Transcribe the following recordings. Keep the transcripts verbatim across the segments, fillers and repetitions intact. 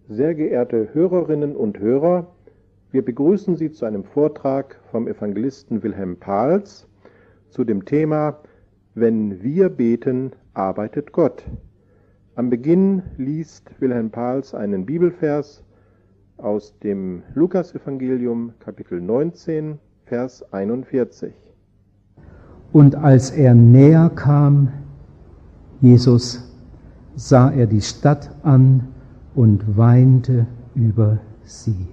Sehr geehrte Hörerinnen und Hörer, wir begrüßen Sie zu einem Vortrag vom Evangelisten Wilhelm Pahls zu dem Thema Wenn wir beten, arbeitet Gott. Am Beginn liest Wilhelm Pahls einen Bibelvers aus dem Lukasevangelium, Kapitel neunzehn, Vers einundvierzig. Und als er näher kam, Jesus, sah er die Stadt an und weinte über sie.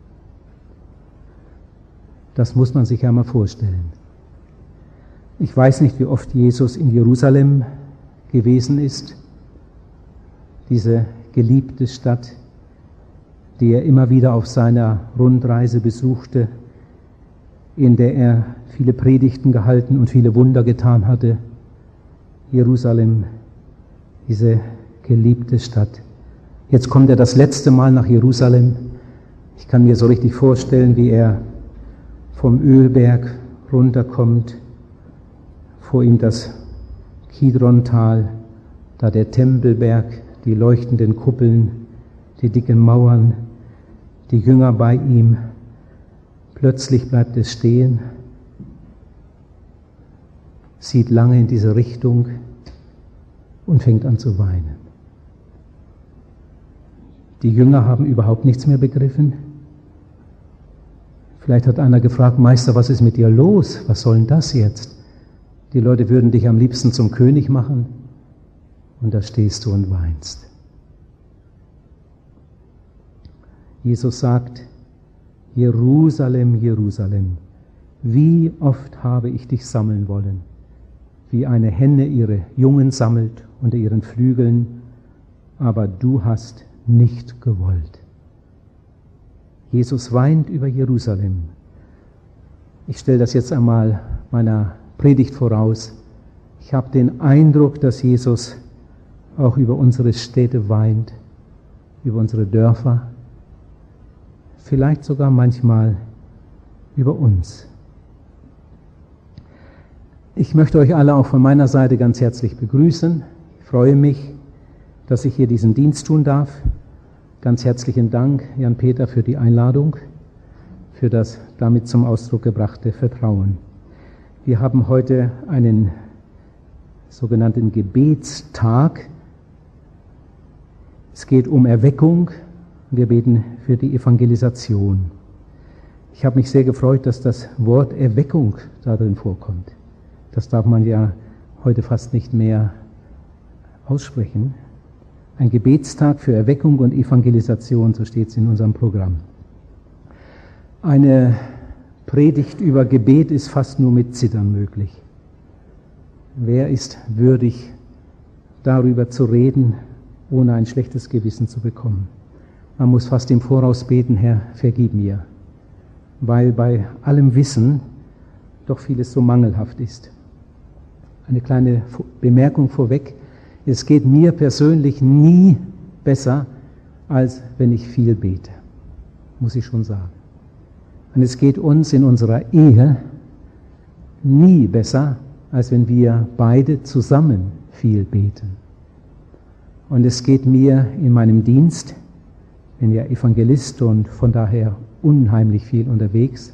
Das muss man sich ja mal vorstellen. Ich weiß nicht, wie oft Jesus in Jerusalem gewesen ist, diese geliebte Stadt, die er immer wieder auf seiner Rundreise besuchte, in der er viele Predigten gehalten und viele Wunder getan hatte. Jerusalem, diese geliebte Stadt. Jetzt kommt er das letzte Mal nach Jerusalem. Ich kann mir so richtig vorstellen, wie er vom Ölberg runterkommt, vor ihm das Kidrontal, da der Tempelberg, die leuchtenden Kuppeln, die dicken Mauern, die Jünger bei ihm. Plötzlich bleibt es stehen, sieht lange in diese Richtung und fängt an zu weinen. Die Jünger haben überhaupt nichts mehr begriffen. Vielleicht hat einer gefragt, Meister, was ist mit dir los? Was soll denn das jetzt? Die Leute würden dich am liebsten zum König machen und da stehst du und weinst. Jesus sagt, Jerusalem, Jerusalem, wie oft habe ich dich sammeln wollen, wie eine Henne ihre Jungen sammelt unter ihren Flügeln, aber du hast nicht gewollt. Jesus weint über Jerusalem. Ich stelle das jetzt einmal meiner Predigt voraus. Ich habe den Eindruck, dass Jesus auch über unsere Städte weint, über unsere Dörfer, vielleicht sogar manchmal über uns. Ich möchte euch alle auch von meiner Seite ganz herzlich begrüßen. Ich freue mich, dass ich hier diesen Dienst tun darf. Ganz herzlichen Dank, Jan-Peter, für die Einladung, für das damit zum Ausdruck gebrachte Vertrauen. Wir haben heute einen sogenannten Gebetstag. Es geht um Erweckung. Wir beten für die Evangelisation. Ich habe mich sehr gefreut, dass das Wort Erweckung darin vorkommt. Das darf man ja heute fast nicht mehr aussprechen. Ein Gebetstag für Erweckung und Evangelisation, so steht es in unserem Programm. Eine Predigt über Gebet ist fast nur mit Zittern möglich. Wer ist würdig, darüber zu reden, ohne ein schlechtes Gewissen zu bekommen? Man muss fast im Voraus beten, Herr, vergib mir, weil bei allem Wissen doch vieles so mangelhaft ist. Eine kleine Bemerkung vorweg. Es geht mir persönlich nie besser, als wenn ich viel bete, muss ich schon sagen. Und es geht uns in unserer Ehe nie besser, als wenn wir beide zusammen viel beten. Und es geht mir in meinem Dienst, ich bin ja Evangelist und von daher unheimlich viel unterwegs.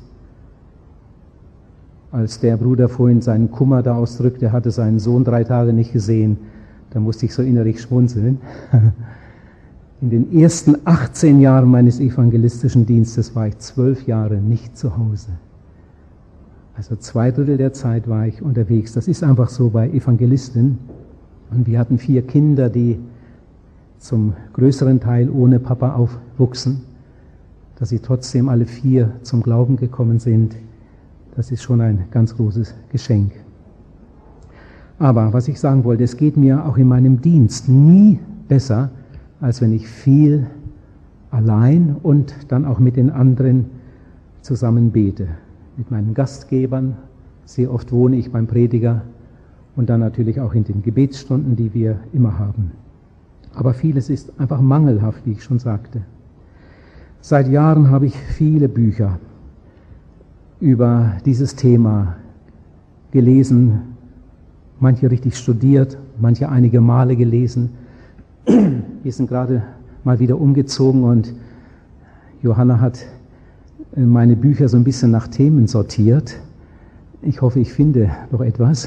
Als der Bruder vorhin seinen Kummer da ausdrückte, er hatte seinen Sohn drei Tage nicht gesehen, da musste ich so innerlich schmunzeln. In den ersten achtzehn Jahren meines evangelistischen Dienstes war ich zwölf Jahre nicht zu Hause. Also zwei Drittel der Zeit war ich unterwegs. Das ist einfach so bei Evangelisten. Und wir hatten vier Kinder, die zum größeren Teil ohne Papa aufwuchsen. Dass sie trotzdem alle vier zum Glauben gekommen sind, das ist schon ein ganz großes Geschenk. Aber was ich sagen wollte, es geht mir auch in meinem Dienst nie besser, als wenn ich viel allein und dann auch mit den anderen zusammen bete. Mit meinen Gastgebern, sehr oft wohne ich beim Prediger und dann natürlich auch in den Gebetsstunden, die wir immer haben. Aber vieles ist einfach mangelhaft, wie ich schon sagte. Seit Jahren habe ich viele Bücher über dieses Thema gelesen, manche richtig studiert, manche einige Male gelesen. Wir sind gerade mal wieder umgezogen und Johanna hat meine Bücher so ein bisschen nach Themen sortiert. Ich hoffe, ich finde noch etwas.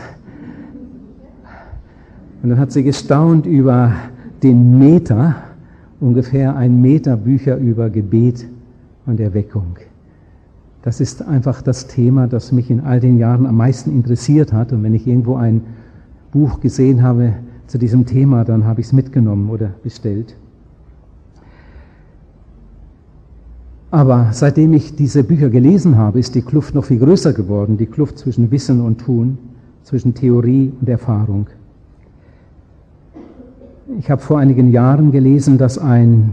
Und dann hat sie gestaunt über den Meter, ungefähr ein Meter Bücher über Gebet und Erweckung. Das ist einfach das Thema, das mich in all den Jahren am meisten interessiert hat. Und wenn ich irgendwo ein Buch gesehen habe zu diesem Thema, dann habe ich es mitgenommen oder bestellt. Aber seitdem ich diese Bücher gelesen habe, ist die Kluft noch viel größer geworden, die Kluft zwischen Wissen und Tun, zwischen Theorie und Erfahrung. Ich habe vor einigen Jahren gelesen, dass ein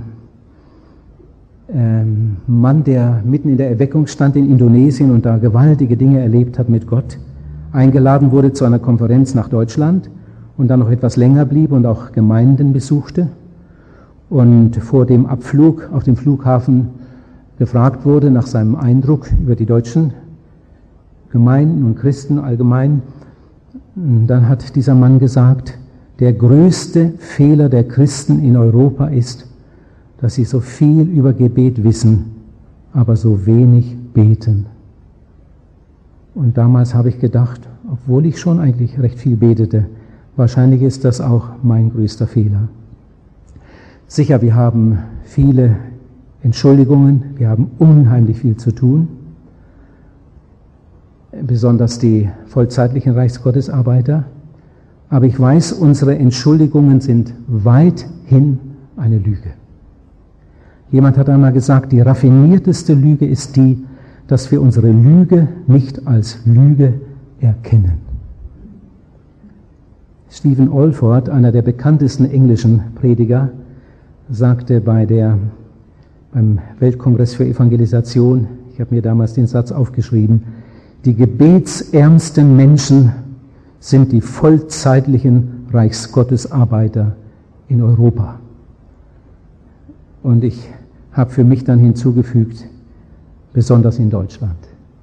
ähm, Mann, der mitten in der Erweckung stand in Indonesien und da gewaltige Dinge erlebt hat mit Gott, eingeladen wurde zu einer Konferenz nach Deutschland und dann noch etwas länger blieb und auch Gemeinden besuchte und vor dem Abflug auf dem Flughafen gefragt wurde nach seinem Eindruck über die deutschen Gemeinden und Christen allgemein. Dann hat dieser Mann gesagt, der größte Fehler der Christen in Europa ist, dass sie so viel über Gebet wissen, aber so wenig beten. Und damals habe ich gedacht, obwohl ich schon eigentlich recht viel betete, wahrscheinlich ist das auch mein größter Fehler. Sicher, wir haben viele Entschuldigungen, wir haben unheimlich viel zu tun, besonders die vollzeitlichen Reichsgottesarbeiter. Aber ich weiß, unsere Entschuldigungen sind weithin eine Lüge. Jemand hat einmal gesagt, die raffinierteste Lüge ist die, dass wir unsere Lüge nicht als Lüge erkennen. Stephen Olford, einer der bekanntesten englischen Prediger, sagte bei der beim Weltkongress für Evangelisation, ich habe mir damals den Satz aufgeschrieben, die gebetsärmsten Menschen sind die vollzeitlichen Reichsgottesarbeiter in Europa. Und ich habe für mich dann hinzugefügt, besonders in Deutschland,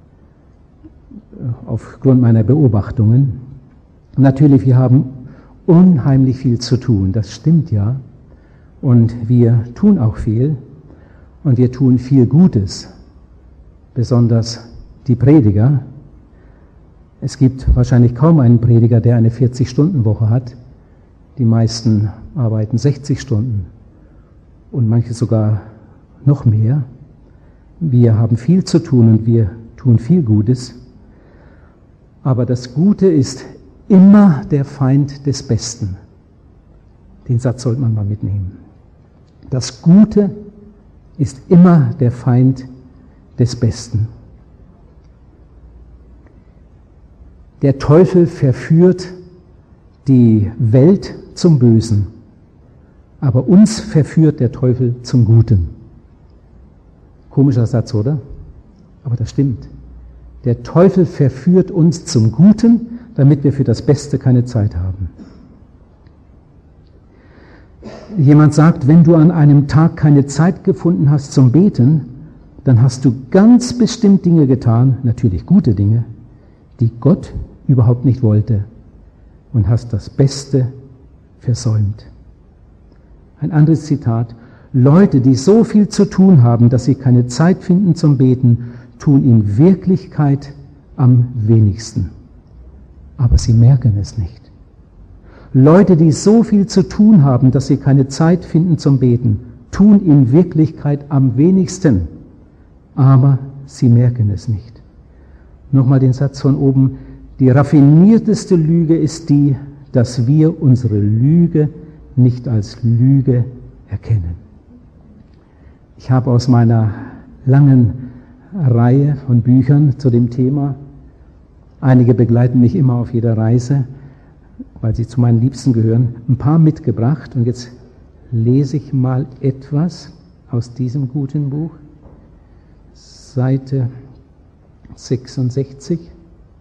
aufgrund meiner Beobachtungen. Natürlich, wir haben unheimlich viel zu tun, das stimmt ja, und wir tun auch viel. Und wir tun viel Gutes, besonders die Prediger. Es gibt wahrscheinlich kaum einen Prediger, der eine vierzig-Stunden-Woche hat. Die meisten arbeiten sechzig Stunden und manche sogar noch mehr. Wir haben viel zu tun und wir tun viel Gutes. Aber das Gute ist immer der Feind des Besten. Den Satz sollte man mal mitnehmen. Das Gute ist immer der Feind des Besten. Der Teufel verführt die Welt zum Bösen, aber uns verführt der Teufel zum Guten. Komischer Satz, oder? Aber das stimmt. Der Teufel verführt uns zum Guten, damit wir für das Beste keine Zeit haben. Jemand sagt, wenn du an einem Tag keine Zeit gefunden hast zum Beten, dann hast du ganz bestimmt Dinge getan, natürlich gute Dinge, die Gott überhaupt nicht wollte, und hast das Beste versäumt. Ein anderes Zitat: Leute, die so viel zu tun haben, dass sie keine Zeit finden zum Beten, tun in Wirklichkeit am wenigsten. Aber sie merken es nicht. Leute, die so viel zu tun haben, dass sie keine Zeit finden zum Beten, tun in Wirklichkeit am wenigsten, aber sie merken es nicht. Nochmal den Satz von oben: Die raffinierteste Lüge ist die, dass wir unsere Lüge nicht als Lüge erkennen. Ich habe aus meiner langen Reihe von Büchern zu dem Thema, einige begleiten mich immer auf jeder Reise, weil sie zu meinen Liebsten gehören, ein paar mitgebracht. Und jetzt lese ich mal etwas aus diesem guten Buch. Seite sechsundsechzig.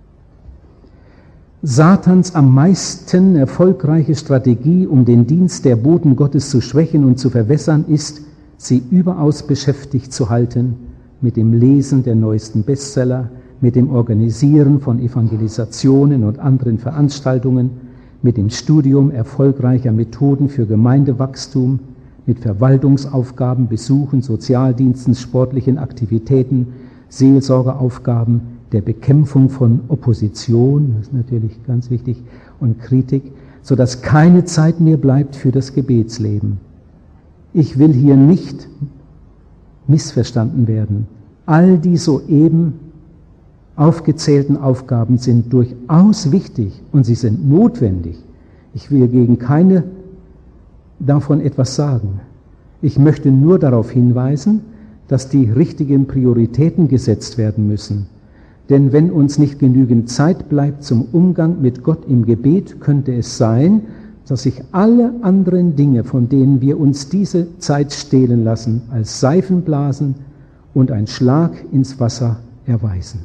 Satans am meisten erfolgreiche Strategie, um den Dienst der Boten Gottes zu schwächen und zu verwässern, ist, sie überaus beschäftigt zu halten mit dem Lesen der neuesten Bestseller, mit dem Organisieren von Evangelisationen und anderen Veranstaltungen, mit dem Studium erfolgreicher Methoden für Gemeindewachstum, mit Verwaltungsaufgaben, Besuchen, Sozialdiensten, sportlichen Aktivitäten, Seelsorgeaufgaben, der Bekämpfung von Opposition, das ist natürlich ganz wichtig, und Kritik, sodass keine Zeit mehr bleibt für das Gebetsleben. Ich will hier nicht missverstanden werden. All die soeben aufgezählten Aufgaben sind durchaus wichtig und sie sind notwendig. Ich will gegen keine davon etwas sagen. Ich möchte nur darauf hinweisen, dass die richtigen Prioritäten gesetzt werden müssen. Denn wenn uns nicht genügend Zeit bleibt zum Umgang mit Gott im Gebet, könnte es sein, dass sich alle anderen Dinge, von denen wir uns diese Zeit stehlen lassen, als Seifenblasen und ein Schlag ins Wasser erweisen.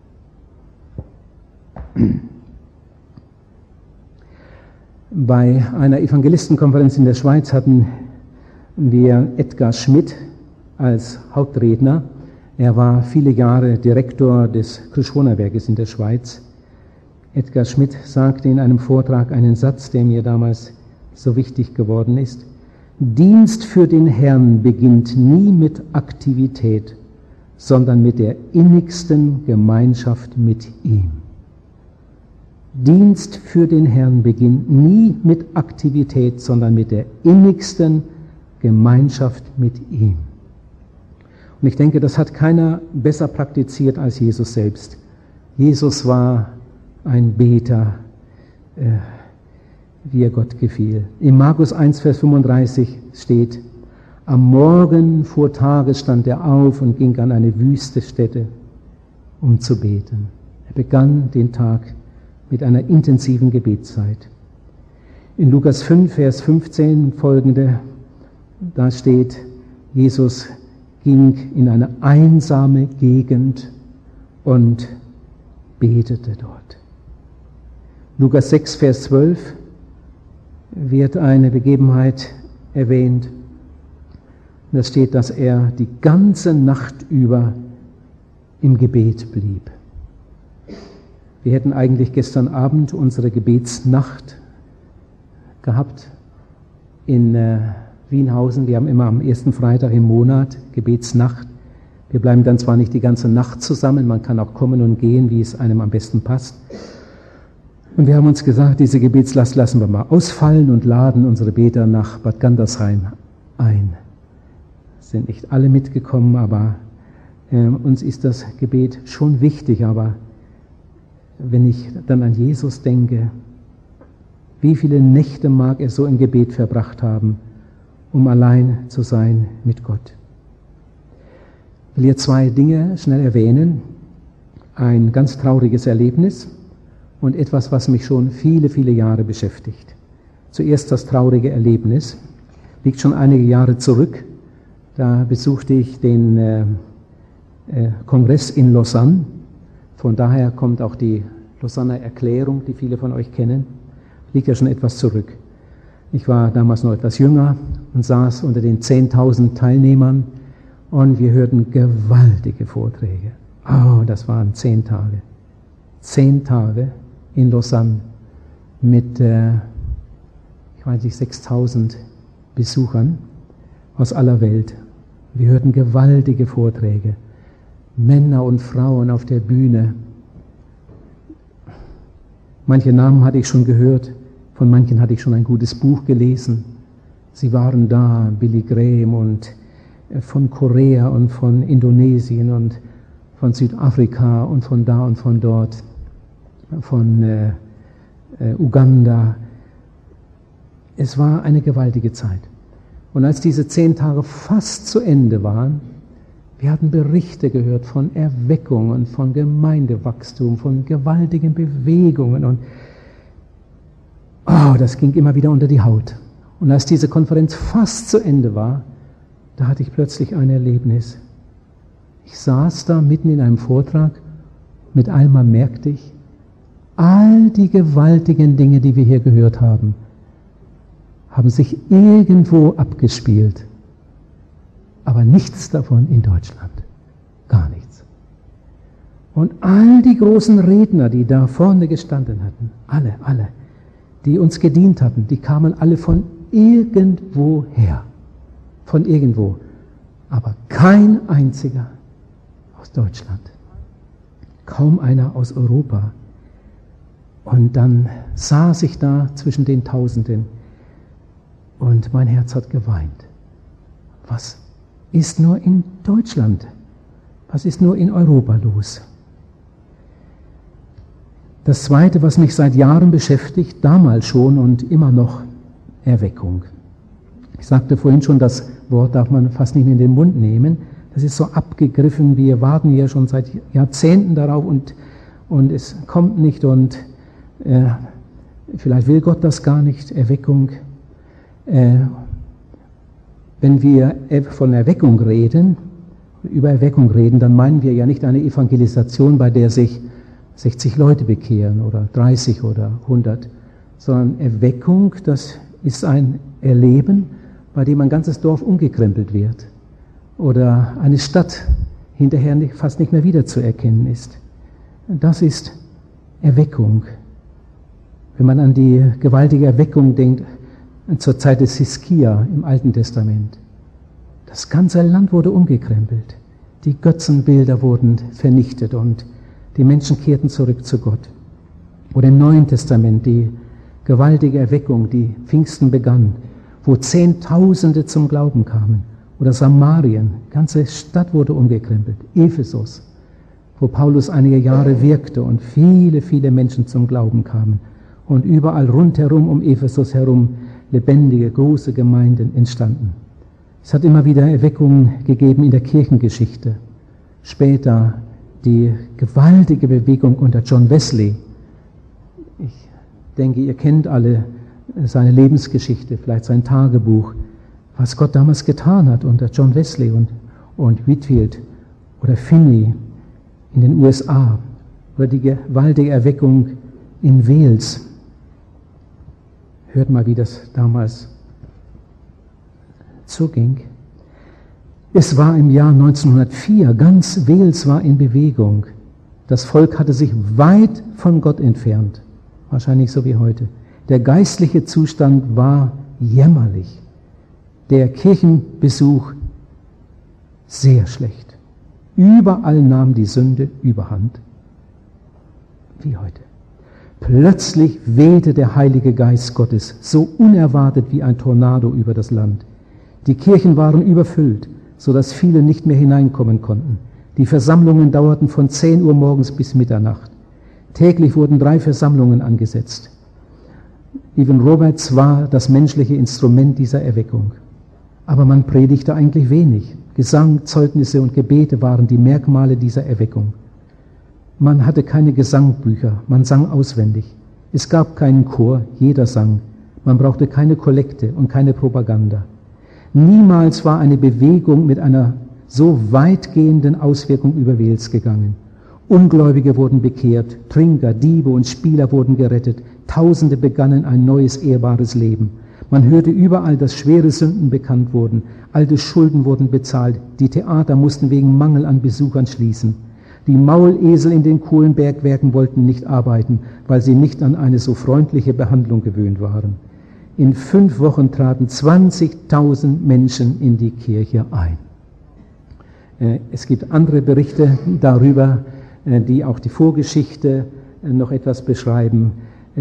Bei einer Evangelistenkonferenz in der Schweiz hatten wir Edgar Schmidt als Hauptredner. Er war viele Jahre Direktor des Krishona-Werkes in der Schweiz. Edgar Schmidt sagte in einem Vortrag einen Satz, der mir damals so wichtig geworden ist. Dienst für den Herrn beginnt nie mit Aktivität, sondern mit der innigsten Gemeinschaft mit ihm. Dienst für den Herrn beginnt nie mit Aktivität, sondern mit der innigsten Gemeinschaft mit ihm. Und ich denke, das hat keiner besser praktiziert als Jesus selbst. Jesus war ein Beter, äh, wie er Gott gefiel. In Markus eins, Vers fünfunddreißig steht, am Morgen vor Tage stand er auf und ging an eine wüste Stätte, um zu beten. Er begann den Tag mit einer intensiven Gebetszeit. In Lukas fünf, Vers fünfzehn folgende, da steht, Jesus ging in eine einsame Gegend und betete dort. Lukas sechs, Vers zwölf wird eine Begebenheit erwähnt. Da steht, dass er die ganze Nacht über im Gebet blieb. Wir hätten eigentlich gestern Abend unsere Gebetsnacht gehabt in äh, Wienhausen. Wir haben immer am ersten Freitag im Monat Gebetsnacht. Wir bleiben dann zwar nicht die ganze Nacht zusammen, man kann auch kommen und gehen, wie es einem am besten passt. Und wir haben uns gesagt, diese Gebetslast lassen wir mal ausfallen und laden unsere Beter nach Bad Gandersheim ein. Es sind nicht alle mitgekommen, aber äh, uns ist das Gebet schon wichtig. Aber wenn ich dann an Jesus denke, wie viele Nächte mag er so im Gebet verbracht haben, um allein zu sein mit Gott. Ich will hier zwei Dinge schnell erwähnen. Ein ganz trauriges Erlebnis und etwas, was mich schon viele, viele Jahre beschäftigt. Zuerst das traurige Erlebnis. Liegt schon einige Jahre zurück. Da besuchte ich den äh, äh, Kongress in Lausanne. Von daher kommt auch die Lausanner Erklärung, die viele von euch kennen. Liegt ja schon etwas zurück. Ich war damals noch etwas jünger und saß unter den zehntausend Teilnehmern und wir hörten gewaltige Vorträge. Oh, das waren zehn Tage. Zehn Tage in Lausanne mit, äh, ich weiß nicht, sechstausend Besuchern aus aller Welt. Wir hörten gewaltige Vorträge. Männer und Frauen auf der Bühne. Manche Namen hatte ich schon gehört, von manchen hatte ich schon ein gutes Buch gelesen. Sie waren da, Billy Graham und von Korea und von Indonesien und von Südafrika und von da und von dort, von äh, äh, Uganda. Es war eine gewaltige Zeit. Und als diese zehn Tage fast zu Ende waren, wir hatten Berichte gehört von Erweckungen, von Gemeindewachstum, von gewaltigen Bewegungen und oh, das ging immer wieder unter die Haut. Und als diese Konferenz fast zu Ende war, da hatte ich plötzlich ein Erlebnis. Ich saß da mitten in einem Vortrag, mit einmal merkte ich, all die gewaltigen Dinge, die wir hier gehört haben, haben sich irgendwo abgespielt. Aber nichts davon in Deutschland. Gar nichts. Und all die großen Redner, die da vorne gestanden hatten, alle, alle, die uns gedient hatten, die kamen alle von irgendwo her. von irgendwo, aber kein einziger aus Deutschland, kaum einer aus Europa. Und dann saß ich da zwischen den Tausenden und mein Herz hat geweint. Was ist nur in Deutschland? Was ist nur in Europa los? Das Zweite, was mich seit Jahren beschäftigt, damals schon und immer noch, Erweckung. Ich sagte vorhin schon, das Wort darf man fast nicht mehr in den Mund nehmen. Das ist so abgegriffen, wir warten ja schon seit Jahrzehnten darauf und, und es kommt nicht und äh, vielleicht will Gott das gar nicht, Erweckung. Äh, wenn wir von Erweckung reden, über Erweckung reden, dann meinen wir ja nicht eine Evangelisation, bei der sich sechzig Leute bekehren oder dreißig oder hundert, sondern Erweckung, das ist ein Erleben, bei dem ein ganzes Dorf umgekrempelt wird oder eine Stadt hinterher nicht, fast nicht mehr wiederzuerkennen ist. Das ist Erweckung. Wenn man an die gewaltige Erweckung denkt, zur Zeit des Hiskia im Alten Testament. Das ganze Land wurde umgekrempelt. Die Götzenbilder wurden vernichtet und die Menschen kehrten zurück zu Gott. Oder im Neuen Testament die gewaltige Erweckung, die Pfingsten begann, wo Zehntausende zum Glauben kamen. Oder Samarien, die ganze Stadt wurde umgekrempelt. Ephesus, wo Paulus einige Jahre wirkte und viele, viele Menschen zum Glauben kamen. Und überall rundherum um Ephesus herum lebendige, große Gemeinden entstanden. Es hat immer wieder Erweckungen gegeben in der Kirchengeschichte. Später die gewaltige Bewegung unter John Wesley. Ich denke, ihr kennt alle seine Lebensgeschichte, vielleicht sein Tagebuch, was Gott damals getan hat unter John Wesley und, und Whitefield oder Finney in den U S A oder die gewaltige Erweckung in Wales. Hört mal, wie das damals zuging. Es war im Jahr neunzehnhundertvier, ganz Wales war in Bewegung. Das Volk hatte sich weit von Gott entfernt, wahrscheinlich so wie heute. Der geistliche Zustand war jämmerlich. Der Kirchenbesuch sehr schlecht. Überall nahm die Sünde überhand, wie heute. Plötzlich wehte der Heilige Geist Gottes, so unerwartet wie ein Tornado über das Land. Die Kirchen waren überfüllt, sodass viele nicht mehr hineinkommen konnten. Die Versammlungen dauerten von zehn Uhr morgens bis Mitternacht. Täglich wurden drei Versammlungen angesetzt. Evan Roberts war das menschliche Instrument dieser Erweckung. Aber man predigte eigentlich wenig. Gesang, Zeugnisse und Gebete waren die Merkmale dieser Erweckung. Man hatte keine Gesangbücher, man sang auswendig. Es gab keinen Chor, jeder sang. Man brauchte keine Kollekte und keine Propaganda. Niemals war eine Bewegung mit einer so weitgehenden Auswirkung über Wales gegangen. Ungläubige wurden bekehrt, Trinker, Diebe und Spieler wurden gerettet. Tausende begannen ein neues, ehrbares Leben. Man hörte überall, dass schwere Sünden bekannt wurden. Alte Schulden wurden bezahlt. Die Theater mussten wegen Mangel an Besuchern schließen. Die Maulesel in den Kohlenbergwerken wollten nicht arbeiten, weil sie nicht an eine so freundliche Behandlung gewöhnt waren. In fünf Wochen traten zwanzigtausend Menschen in die Kirche ein. Es gibt andere Berichte darüber, die auch die Vorgeschichte noch etwas beschreiben.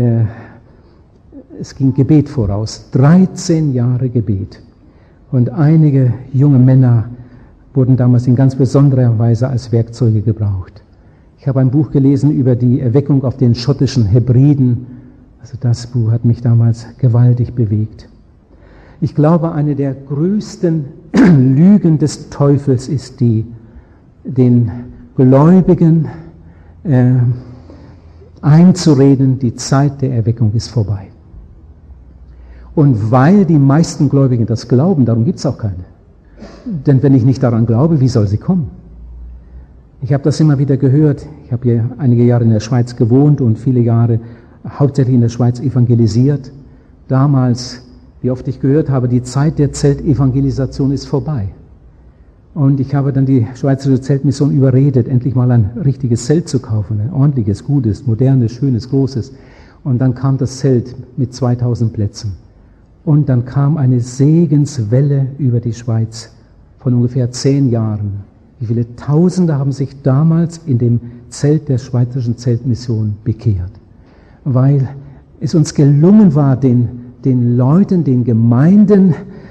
Es ging Gebet voraus, dreizehn Jahre Gebet. Und einige junge Männer wurden damals in ganz besonderer Weise als Werkzeuge gebraucht. Ich habe ein Buch gelesen über die Erweckung auf den schottischen Hebriden. Also das Buch hat mich damals gewaltig bewegt. Ich glaube, eine der größten Lügen des Teufels ist die, den Gläubigen äh, einzureden, die Zeit der Erweckung ist vorbei. Und weil die meisten Gläubigen das glauben, darum gibt es auch keine. Denn wenn ich nicht daran glaube, wie soll sie kommen? Ich habe das immer wieder gehört. Ich habe hier einige Jahre in der Schweiz gewohnt und viele Jahre hauptsächlich in der Schweiz evangelisiert. Damals, wie oft ich gehört habe, die Zeit der Zeltevangelisation ist vorbei. Und ich habe dann die Schweizerische Zeltmission überredet, endlich mal ein richtiges Zelt zu kaufen, ein ordentliches, gutes, modernes, schönes, großes. Und dann kam das Zelt mit zweitausend Plätzen. Und dann kam eine Segenswelle über die Schweiz von ungefähr zehn Jahren. Wie viele Tausende haben sich damals in dem Zelt der Schweizerischen Zeltmission bekehrt, weil es uns gelungen war, den, den Leuten, den Gemeinden,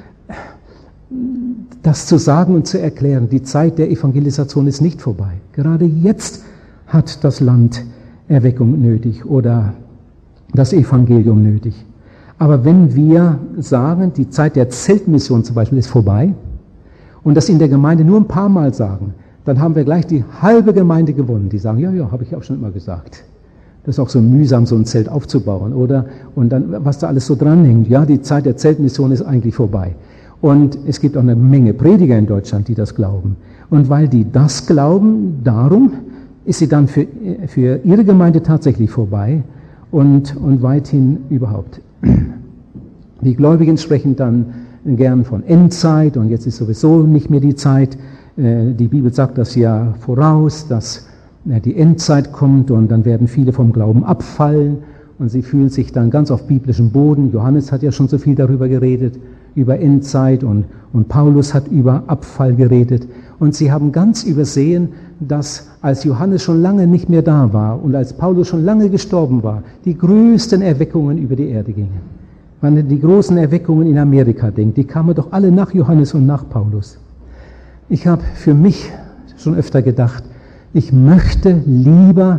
das zu sagen und zu erklären. Die Zeit der Evangelisation ist nicht vorbei. Gerade jetzt hat das Land Erweckung nötig oder das Evangelium nötig. Aber wenn wir sagen, die Zeit der Zeltmission zum Beispiel ist vorbei und das in der Gemeinde nur ein paar Mal sagen, dann haben wir gleich die halbe Gemeinde gewonnen. Die sagen, ja, ja, habe ich auch schon immer gesagt. Das ist auch so mühsam, so ein Zelt aufzubauen, oder? Und dann, was da alles so dranhängt. Ja, die Zeit der Zeltmission ist eigentlich vorbei. Und es gibt auch eine Menge Prediger in Deutschland, die das glauben. Und weil die das glauben, darum ist sie dann für, für ihre Gemeinde tatsächlich vorbei und, und weithin überhaupt. Die Gläubigen sprechen dann gern von Endzeit und jetzt ist sowieso nicht mehr die Zeit. Die Bibel sagt das ja voraus, dass die Endzeit kommt und dann werden viele vom Glauben abfallen und sie fühlen sich dann ganz auf biblischem Boden. Johannes hat ja schon so viel darüber geredet, über Endzeit und, und Paulus hat über Abfall geredet. Und sie haben ganz übersehen, dass als Johannes schon lange nicht mehr da war und als Paulus schon lange gestorben war, die größten Erweckungen über die Erde gingen. Wenn man die großen Erweckungen in Amerika denkt, die kamen doch alle nach Johannes und nach Paulus. Ich habe für mich schon öfter gedacht, ich möchte lieber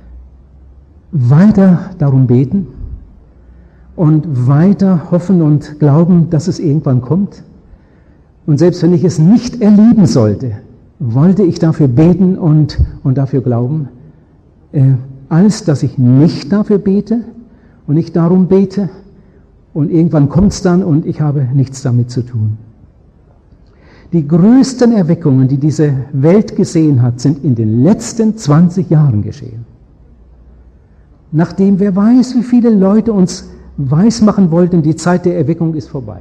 weiter darum beten und weiter hoffen und glauben, dass es irgendwann kommt. Und selbst wenn ich es nicht erleben sollte, wollte ich dafür beten und, und dafür glauben, äh, als dass ich nicht dafür bete und nicht darum bete und irgendwann kommt es dann und ich habe nichts damit zu tun. Die größten Erweckungen, die diese Welt gesehen hat, sind in den letzten zwanzig Jahren geschehen. Nachdem wer weiß, wie viele Leute uns weismachen wollten, die Zeit der Erweckung ist vorbei.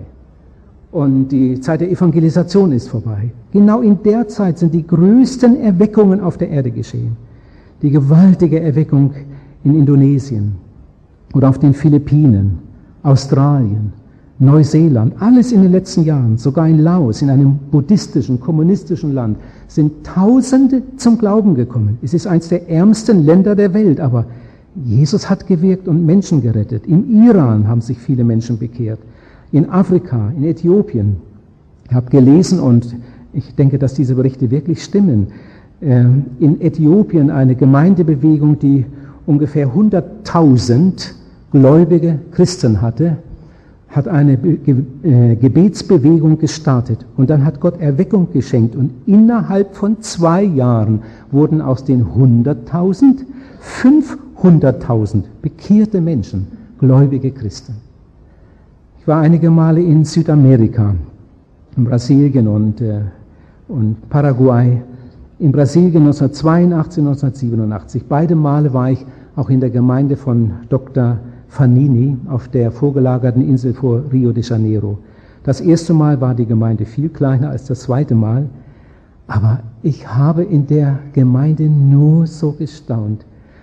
Und die Zeit der Evangelisation ist vorbei. Genau in der Zeit sind die größten Erweckungen auf der Erde geschehen. Die gewaltige Erweckung in Indonesien oder auf den Philippinen, Australien, Neuseeland, alles in den letzten Jahren, sogar in Laos, in einem buddhistischen, kommunistischen Land, sind Tausende zum Glauben gekommen. Es ist eines der ärmsten Länder der Welt, aber Jesus hat gewirkt und Menschen gerettet. Im Iran haben sich viele Menschen bekehrt. In Afrika, in Äthiopien. Ich habe gelesen und ich denke, dass diese Berichte wirklich stimmen. In Äthiopien eine Gemeindebewegung, die ungefähr hunderttausend gläubige Christen hatte, hat eine Gebetsbewegung gestartet und dann hat Gott Erweckung geschenkt und innerhalb von zwei Jahren wurden aus den hunderttausend fünfhunderttausend bekehrte Menschen, gläubige Christen. Ich war einige Male in Südamerika, in Brasilien und, äh, und Paraguay. In Brasilien neunzehnhundertzweiundachtzig, neunzehnhundertsiebenundachtzig. Beide Male war ich auch in der Gemeinde von Doktor Fanini auf der vorgelagerten Insel vor Rio de Janeiro. Das erste Mal war die Gemeinde viel kleiner als das zweite Mal, aber ich habe in der Gemeinde nur so gestaunt.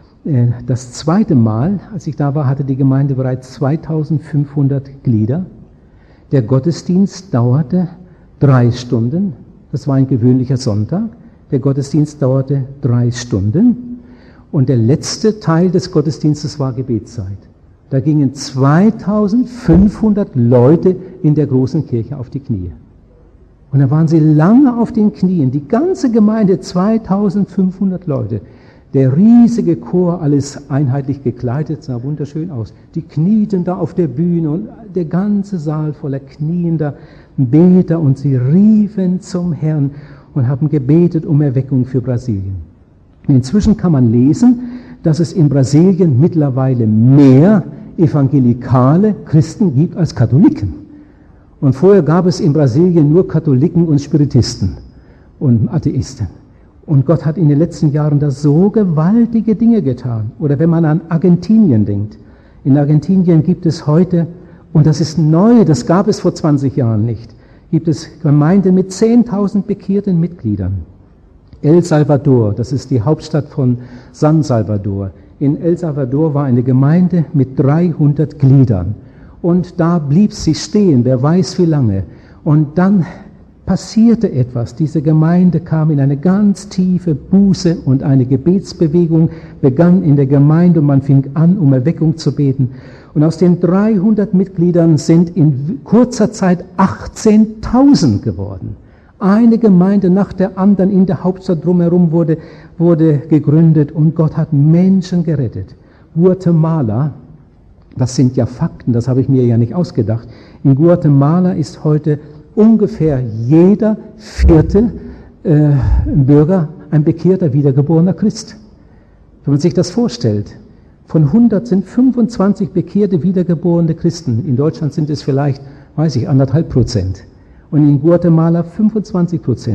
Das zweite Mal, als ich da war, hatte die Gemeinde bereits zweitausendfünfhundert Glieder. Der Gottesdienst dauerte drei Stunden. Das war ein gewöhnlicher Sonntag. Der Gottesdienst dauerte drei Stunden. Und der letzte Teil des Gottesdienstes war Gebetszeit. Da gingen zweitausendfünfhundert Leute in der großen Kirche auf die Knie. Und da waren sie lange auf den Knien. Die ganze Gemeinde, zweitausendfünfhundert Leute. Der riesige Chor, alles einheitlich gekleidet, sah wunderschön aus. Die knieten da auf der Bühne und der ganze Saal voller kniender Beter und sie riefen zum Herrn und haben gebetet um Erweckung für Brasilien. Inzwischen kann man lesen, dass es in Brasilien mittlerweile mehr evangelikale Christen gibt als Katholiken. Und vorher gab es in Brasilien nur Katholiken und Spiritisten und Atheisten. Und Gott hat in den letzten Jahren da so gewaltige Dinge getan. Oder wenn man an Argentinien denkt. In Argentinien gibt es heute, und das ist neu, das gab es vor zwanzig Jahren nicht, gibt es Gemeinden mit zehntausend bekehrten Mitgliedern. El Salvador, das ist die Hauptstadt von San Salvador. In El Salvador war eine Gemeinde mit dreihundert Gliedern. und da blieb sie stehen, wer weiß wie lange. Und dann passierte etwas. Diese Gemeinde kam in eine ganz tiefe Buße und eine Gebetsbewegung begann in der Gemeinde und man fing an, um Erweckung zu beten. Und aus den dreihundert Mitgliedern sind in kurzer Zeit achtzehntausend geworden. Eine Gemeinde nach der anderen in der Hauptstadt drumherum wurde, wurde gegründet und Gott hat Menschen gerettet. Guatemala, das sind ja Fakten, das habe ich mir ja nicht ausgedacht. In Guatemala ist heute ungefähr jeder vierte äh, Bürger ein bekehrter, wiedergeborener Christ. Wenn man sich das vorstellt, von hundert sind fünfundzwanzig bekehrte, wiedergeborene Christen. In Deutschland sind es vielleicht, weiß ich, anderthalb Prozent. Und in Guatemala fünfundzwanzig Prozent.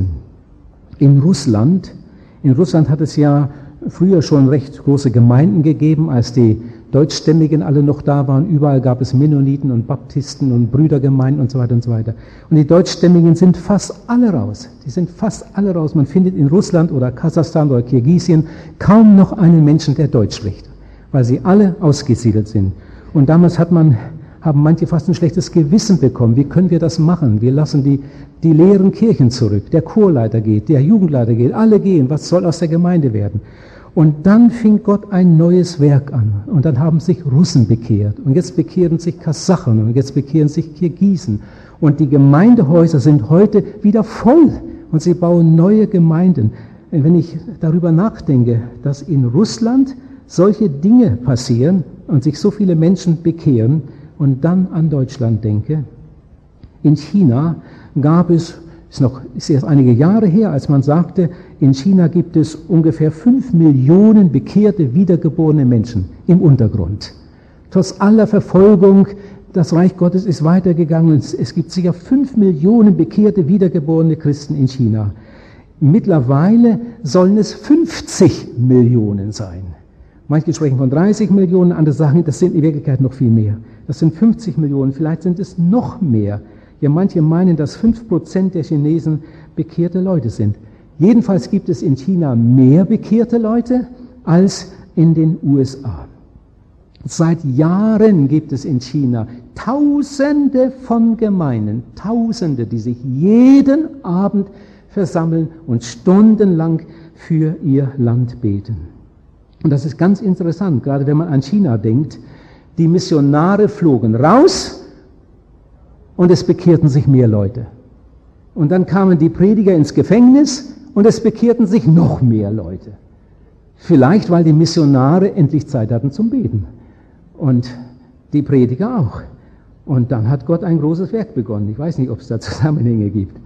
In Russland, in Russland hat es ja früher schon recht große Gemeinden gegeben, als die Deutschstämmigen alle noch da waren. Überall gab es Mennoniten und Baptisten und Brüdergemeinden und so weiter und so weiter. Und die Deutschstämmigen sind fast alle raus. Die sind fast alle raus. Man findet in Russland oder Kasachstan oder Kirgisien kaum noch einen Menschen, der Deutsch spricht, weil sie alle ausgesiedelt sind. Und damals hat man, haben manche fast ein schlechtes Gewissen bekommen. Wie können wir das machen? Wir lassen die, die leeren Kirchen zurück. Der Chorleiter geht, der Jugendleiter geht, alle gehen. Was soll aus der Gemeinde werden? Und dann fing Gott ein neues Werk an. Und dann haben sich Russen bekehrt. Und jetzt bekehren sich Kasachen. Und jetzt bekehren sich Kirgisen. Und die Gemeindehäuser sind heute wieder voll. Und sie bauen neue Gemeinden. Wenn ich darüber nachdenke, dass in Russland solche Dinge passieren und sich so viele Menschen bekehren und dann an Deutschland denke, in China gab es, ist noch, ist erst einige Jahre her, als man sagte, in China gibt es ungefähr fünf Millionen bekehrte, wiedergeborene Menschen im Untergrund. Trotz aller Verfolgung, das Reich Gottes ist weitergegangen. Es gibt sicher fünf Millionen bekehrte, wiedergeborene Christen in China. Mittlerweile sollen es fünfzig Millionen sein. Manche sprechen von dreißig Millionen, andere sagen, das sind in Wirklichkeit noch viel mehr. Das sind fünfzig Millionen, vielleicht sind es noch mehr. Ja, manche meinen, dass fünf Prozent der Chinesen bekehrte Leute sind. Jedenfalls gibt es in China mehr bekehrte Leute als in den U S A. Seit Jahren gibt es in China Tausende von Gemeinden, Tausende, die sich jeden Abend versammeln und stundenlang für ihr Land beten. Und das ist ganz interessant, gerade wenn man an China denkt. Die Missionare flogen raus und es bekehrten sich mehr Leute. Und dann kamen die Prediger ins Gefängnis und es bekehrten sich noch mehr Leute. Vielleicht, weil die Missionare endlich Zeit hatten zum Beten. Und die Prediger auch. Und dann hat Gott ein großes Werk begonnen. Ich weiß nicht, ob es da Zusammenhänge gibt.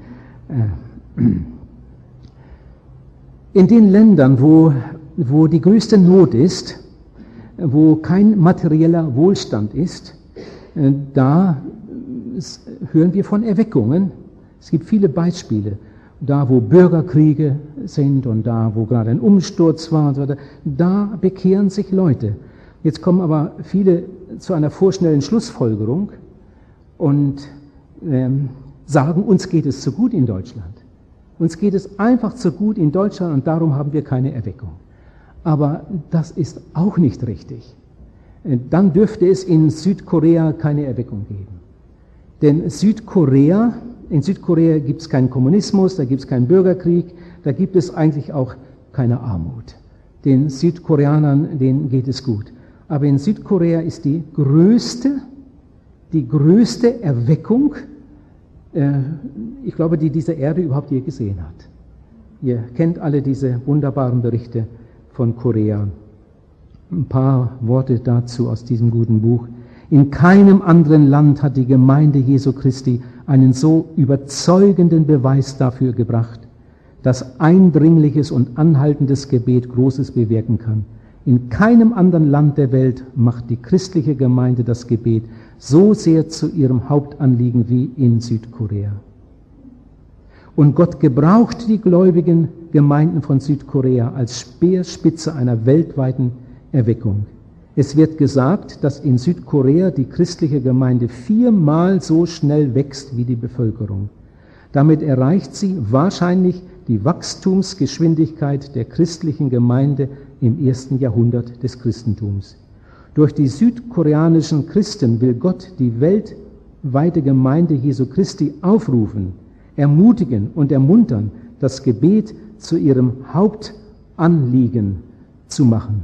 In den Ländern, wo, wo die größte Not ist, wo kein materieller Wohlstand ist, da hören wir von Erweckungen. Es gibt viele Beispiele. Da, wo Bürgerkriege sind und da, wo gerade ein Umsturz war und so weiter, da bekehren sich Leute. Jetzt kommen aber viele zu einer vorschnellen Schlussfolgerung und ähm, sagen, uns geht es zu gut in Deutschland. Uns geht es einfach zu gut in Deutschland und darum haben wir keine Erweckung. Aber das ist auch nicht richtig. Dann dürfte es in Südkorea keine Erweckung geben. Denn Südkorea, in Südkorea gibt es keinen Kommunismus, da gibt es keinen Bürgerkrieg, da gibt es eigentlich auch keine Armut. Den Südkoreanern, denen geht es gut. Aber in Südkorea ist die größte, die größte Erweckung, äh, ich glaube, die diese Erde überhaupt je gesehen hat. Ihr kennt alle diese wunderbaren Berichte von Korea. Ein paar Worte dazu aus diesem guten Buch. In keinem anderen Land hat die Gemeinde Jesu Christi einen so überzeugenden Beweis dafür gebracht, dass eindringliches und anhaltendes Gebet Großes bewirken kann. In keinem anderen Land der Welt macht die christliche Gemeinde das Gebet so sehr zu ihrem Hauptanliegen wie in Südkorea. Und Gott gebraucht die gläubigen Gemeinden von Südkorea als Speerspitze einer weltweiten Erweckung. Es wird gesagt, dass in Südkorea die christliche Gemeinde viermal so schnell wächst wie die Bevölkerung. Damit erreicht sie wahrscheinlich die Wachstumsgeschwindigkeit der christlichen Gemeinde im ersten Jahrhundert des Christentums. Durch die südkoreanischen Christen will Gott die weltweite Gemeinde Jesu Christi aufrufen, ermutigen und ermuntern, das Gebet zu ihrem Hauptanliegen zu machen.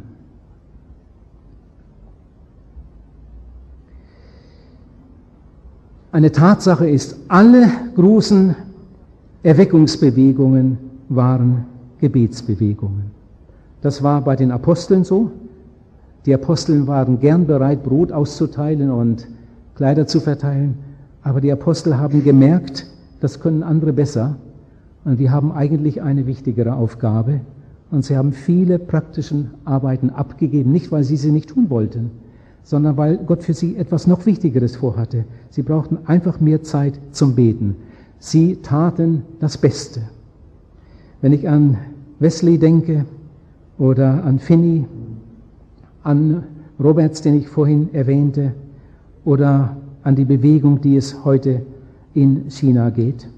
Eine Tatsache ist, alle großen Erweckungsbewegungen waren Gebetsbewegungen. Das war bei den Aposteln so. Die Apostel waren gern bereit, Brot auszuteilen und Kleider zu verteilen, aber die Apostel haben gemerkt, das können andere besser und wir haben eigentlich eine wichtigere Aufgabe und sie haben viele praktischen Arbeiten abgegeben, nicht weil sie sie nicht tun wollten, sondern weil Gott für sie etwas noch Wichtigeres vorhatte. Sie brauchten einfach mehr Zeit zum Beten. Sie taten das Beste. Wenn ich an Wesley denke oder an Finney, an Roberts, den ich vorhin erwähnte, oder an die Bewegung, die es heute in China geht.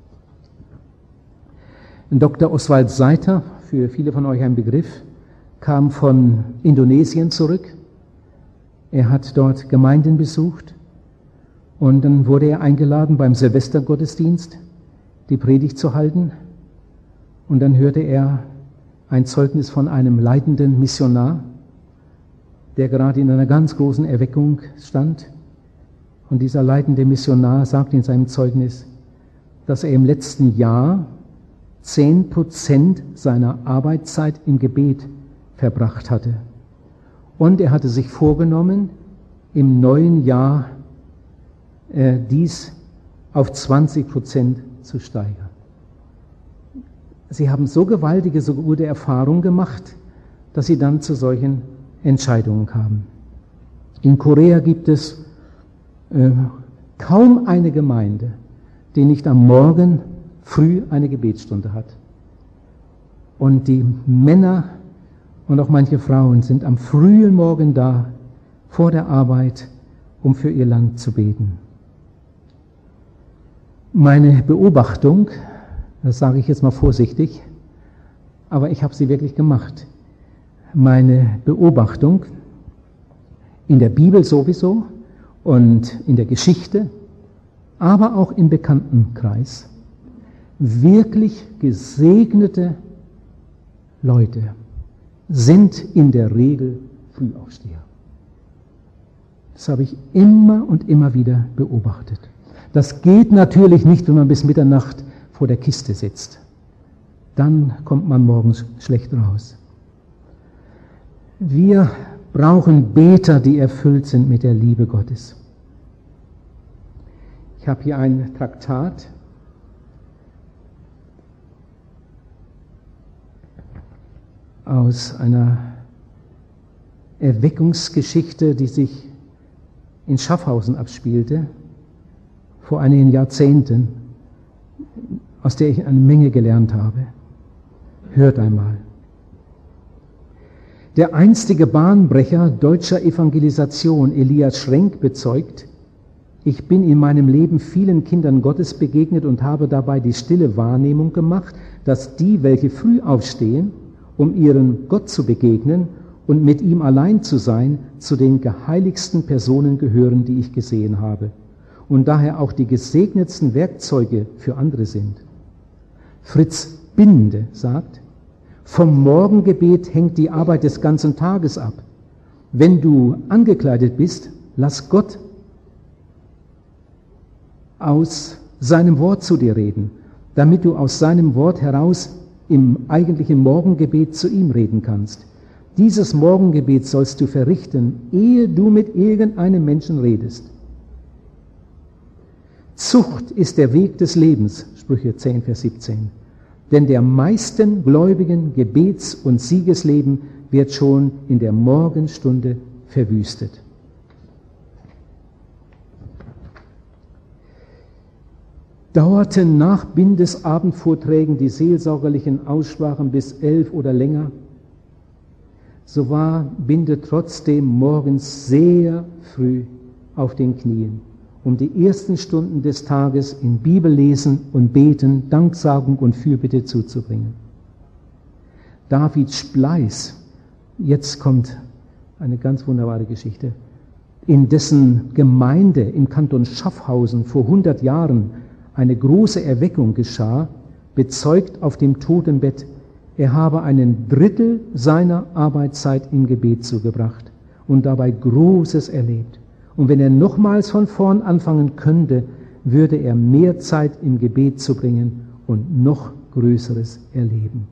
Doktor Oswald Seiter, für viele von euch ein Begriff, kam von Indonesien zurück. Er hat dort Gemeinden besucht und dann wurde er eingeladen, beim Silvestergottesdienst die Predigt zu halten. Und dann hörte er ein Zeugnis von einem leitenden Missionar, der gerade in einer ganz großen Erweckung stand. Und dieser leitende Missionar sagt in seinem Zeugnis, dass er im letzten Jahr zehn Prozent seiner Arbeitszeit im Gebet verbracht hatte. Und er hatte sich vorgenommen, im neuen Jahr äh, dies auf zwanzig Prozent zu steigern. Sie haben so gewaltige, so gute Erfahrungen gemacht, dass sie dann zu solchen Entscheidungen kamen. In Korea gibt es äh, kaum eine Gemeinde, die nicht am Morgen früh eine Gebetsstunde hat. Und die Männer und auch manche Frauen sind am frühen Morgen da, vor der Arbeit, um für ihr Land zu beten. Meine Beobachtung, das sage ich jetzt mal vorsichtig, aber ich habe sie wirklich gemacht. Meine Beobachtung in der Bibel sowieso und in der Geschichte, aber auch im Bekanntenkreis, wirklich gesegnete Leute sind in der Regel Frühaufsteher. Das habe ich immer und immer wieder beobachtet. Das geht natürlich nicht, wenn man bis Mitternacht vor der Kiste sitzt. Dann kommt man morgens schlecht raus. Wir brauchen Beter, die erfüllt sind mit der Liebe Gottes. Ich habe hier ein Traktat. Aus einer Erweckungsgeschichte, die sich in Schaffhausen abspielte, vor einigen Jahrzehnten, aus der ich eine Menge gelernt habe. Hört einmal. Der einstige Bahnbrecher deutscher Evangelisation, Elias Schrenk, bezeugt, ich bin in meinem Leben vielen Kindern Gottes begegnet und habe dabei die stille Wahrnehmung gemacht, dass die, welche früh aufstehen, um ihrem Gott zu begegnen und mit ihm allein zu sein, zu den geheiligsten Personen gehören, die ich gesehen habe, und daher auch die gesegnetsten Werkzeuge für andere sind. Fritz Binde sagt, vom Morgengebet hängt die Arbeit des ganzen Tages ab. Wenn du angekleidet bist, lass Gott aus seinem Wort zu dir reden, damit du aus seinem Wort heraus im eigentlichen Morgengebet zu ihm reden kannst. Dieses Morgengebet sollst du verrichten, ehe du mit irgendeinem Menschen redest. Zucht ist der Weg des Lebens, Sprüche zehn, Vers siebzehn. Denn der meisten Gläubigen Gebets- und Siegesleben wird schon in der Morgenstunde verwüstet. Dauerten nach Bindes Abendvorträgen die seelsorgerlichen Aussprachen bis elf oder länger, so war Binde trotzdem morgens sehr früh auf den Knien, um die ersten Stunden des Tages in Bibellesen und Beten, Danksagung und Fürbitte zuzubringen. David Spleiß, jetzt kommt eine ganz wunderbare Geschichte, in dessen Gemeinde im Kanton Schaffhausen vor hundert Jahren eine große Erweckung geschah, bezeugt auf dem Totenbett, er habe einen Drittel seiner Arbeitszeit im Gebet zugebracht und dabei Großes erlebt. Und wenn er nochmals von vorn anfangen könnte, würde er mehr Zeit im Gebet zubringen und noch Größeres erleben.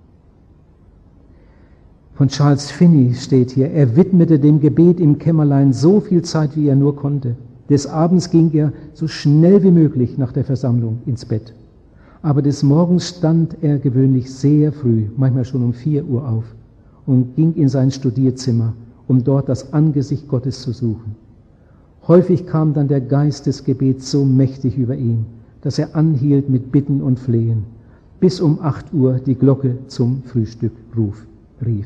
Von Charles Finney steht hier, er widmete dem Gebet im Kämmerlein so viel Zeit, wie er nur konnte. Des Abends ging er so schnell wie möglich nach der Versammlung ins Bett. Aber des Morgens stand er gewöhnlich sehr früh, manchmal schon um vier Uhr auf, und ging in sein Studierzimmer, um dort das Angesicht Gottes zu suchen. Häufig kam dann der Geist des Gebets so mächtig über ihn, dass er anhielt mit Bitten und Flehen, bis um acht Uhr die Glocke zum Frühstück ruf, rief.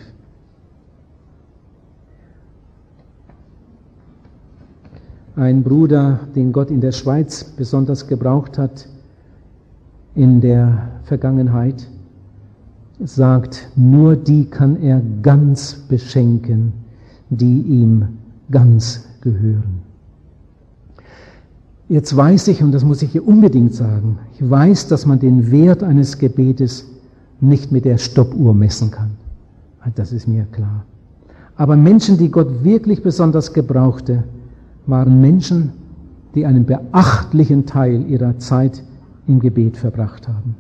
Ein Bruder, den Gott in der Schweiz besonders gebraucht hat in der Vergangenheit, sagt, nur die kann er ganz beschenken, die ihm ganz gehören. Jetzt weiß ich, und das muss ich hier unbedingt sagen, ich weiß, dass man den Wert eines Gebetes nicht mit der Stoppuhr messen kann. Das ist mir klar. Aber Menschen, die Gott wirklich besonders gebrauchte, waren Menschen, die einen beachtlichen Teil ihrer Zeit im Gebet verbracht haben.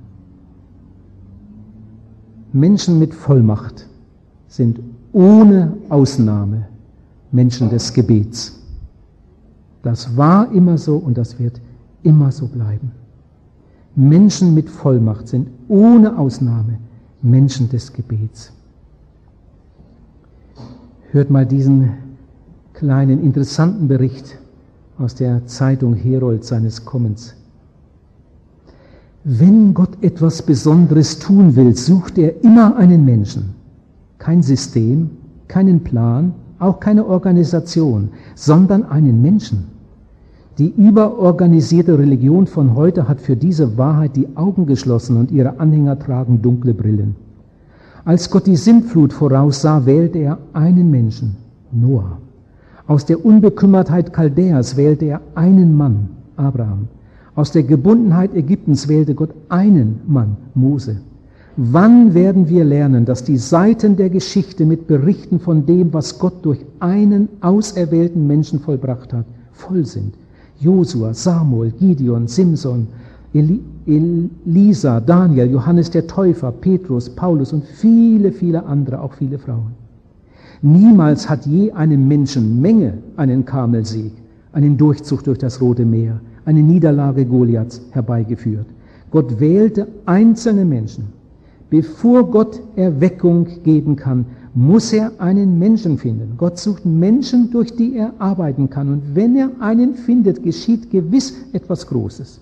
Menschen mit Vollmacht sind ohne Ausnahme Menschen des Gebets. Das war immer so und das wird immer so bleiben. Menschen mit Vollmacht sind ohne Ausnahme Menschen des Gebets. Hört mal diesen kleinen interessanten Bericht aus der Zeitung Herold seines Kommens. Wenn Gott etwas Besonderes tun will, sucht er immer einen Menschen. Kein System, keinen Plan, auch keine Organisation, sondern einen Menschen. Die überorganisierte Religion von heute hat für diese Wahrheit die Augen geschlossen und ihre Anhänger tragen dunkle Brillen. Als Gott die Sintflut voraussah, wählte er einen Menschen, Noah. Aus der Unbekümmertheit Chaldäas wählte er einen Mann, Abraham. Aus der Gebundenheit Ägyptens wählte Gott einen Mann, Mose. Wann werden wir lernen, dass die Seiten der Geschichte mit Berichten von dem, was Gott durch einen auserwählten Menschen vollbracht hat, voll sind? Josua, Samuel, Gideon, Simson, Eli, Elisa, Daniel, Johannes der Täufer, Petrus, Paulus und viele, viele andere, auch viele Frauen. Niemals hat je eine Menschenmenge einen Karmelsieg, einen Durchzug durch das Rote Meer, eine Niederlage Goliaths herbeigeführt. Gott wählte einzelne Menschen. Bevor Gott Erweckung geben kann, muss er einen Menschen finden. Gott sucht Menschen, durch die er arbeiten kann. Und wenn er einen findet, geschieht gewiss etwas Großes.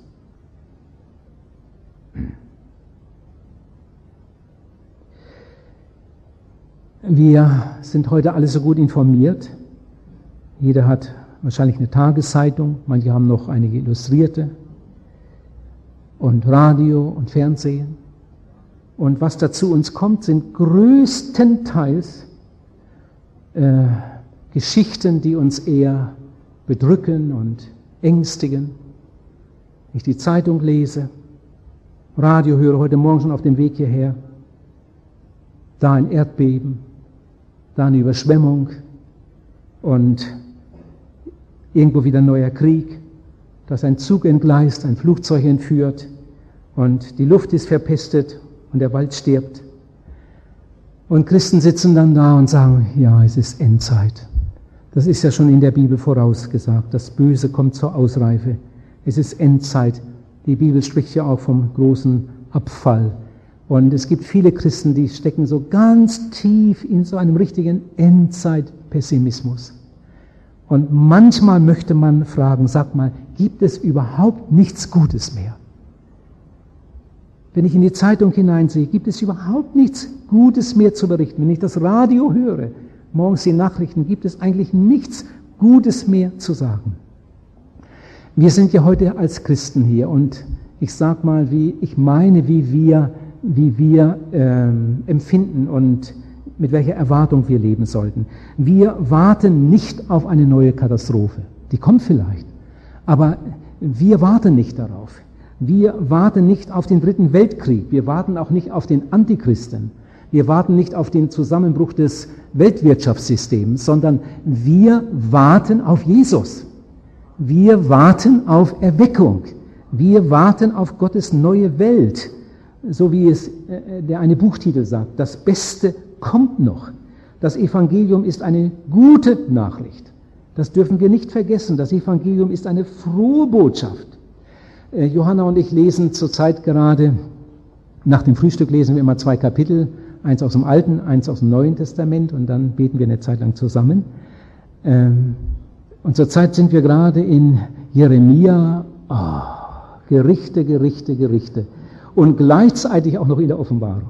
Wir sind heute alle so gut informiert. Jeder hat wahrscheinlich eine Tageszeitung, manche haben noch einige Illustrierte und Radio und Fernsehen. Und was da zu uns kommt, sind größtenteils äh, Geschichten, die uns eher bedrücken und ängstigen. Wenn ich die Zeitung lese, Radio höre, heute Morgen schon auf dem Weg hierher, da ein Erdbeben, da eine Überschwemmung und irgendwo wieder ein neuer Krieg, dass ein Zug entgleist, ein Flugzeug entführt und die Luft ist verpestet und der Wald stirbt. Und Christen sitzen dann da und sagen, ja, es ist Endzeit. Das ist ja schon in der Bibel vorausgesagt. Das Böse kommt zur Ausreife. Es ist Endzeit. Die Bibel spricht ja auch vom großen Abfall. Und es gibt viele Christen, die stecken so ganz tief in so einem richtigen Endzeit-Pessimismus. Und manchmal möchte man fragen, sag mal, gibt es überhaupt nichts Gutes mehr? Wenn ich in die Zeitung hineinsehe, gibt es überhaupt nichts Gutes mehr zu berichten. Wenn ich das Radio höre, morgens die Nachrichten, gibt es eigentlich nichts Gutes mehr zu sagen. Wir sind ja heute als Christen hier und ich sag mal, wie ich meine, wie wir, wie wir ähm, empfinden und mit welcher Erwartung wir leben sollten. Wir warten nicht auf eine neue Katastrophe. Die kommt vielleicht. Aber wir warten nicht darauf. Wir warten nicht auf den dritten Weltkrieg. Wir warten auch nicht auf den Antichristen. Wir warten nicht auf den Zusammenbruch des Weltwirtschaftssystems, sondern wir warten auf Jesus. Wir warten auf Erweckung. Wir warten auf Gottes neue Welt. So wie es äh, der eine Buchtitel sagt, das Beste kommt noch. Das Evangelium ist eine gute Nachricht. Das dürfen wir nicht vergessen. Das Evangelium ist eine frohe Botschaft. Äh, Johanna und ich lesen zurzeit gerade, nach dem Frühstück lesen wir immer zwei Kapitel, eins aus dem Alten, eins aus dem Neuen Testament und dann beten wir eine Zeit lang zusammen. Ähm, und zurzeit sind wir gerade in Jeremia, oh, Gerichte, Gerichte, Gerichte. Und gleichzeitig auch noch in der Offenbarung.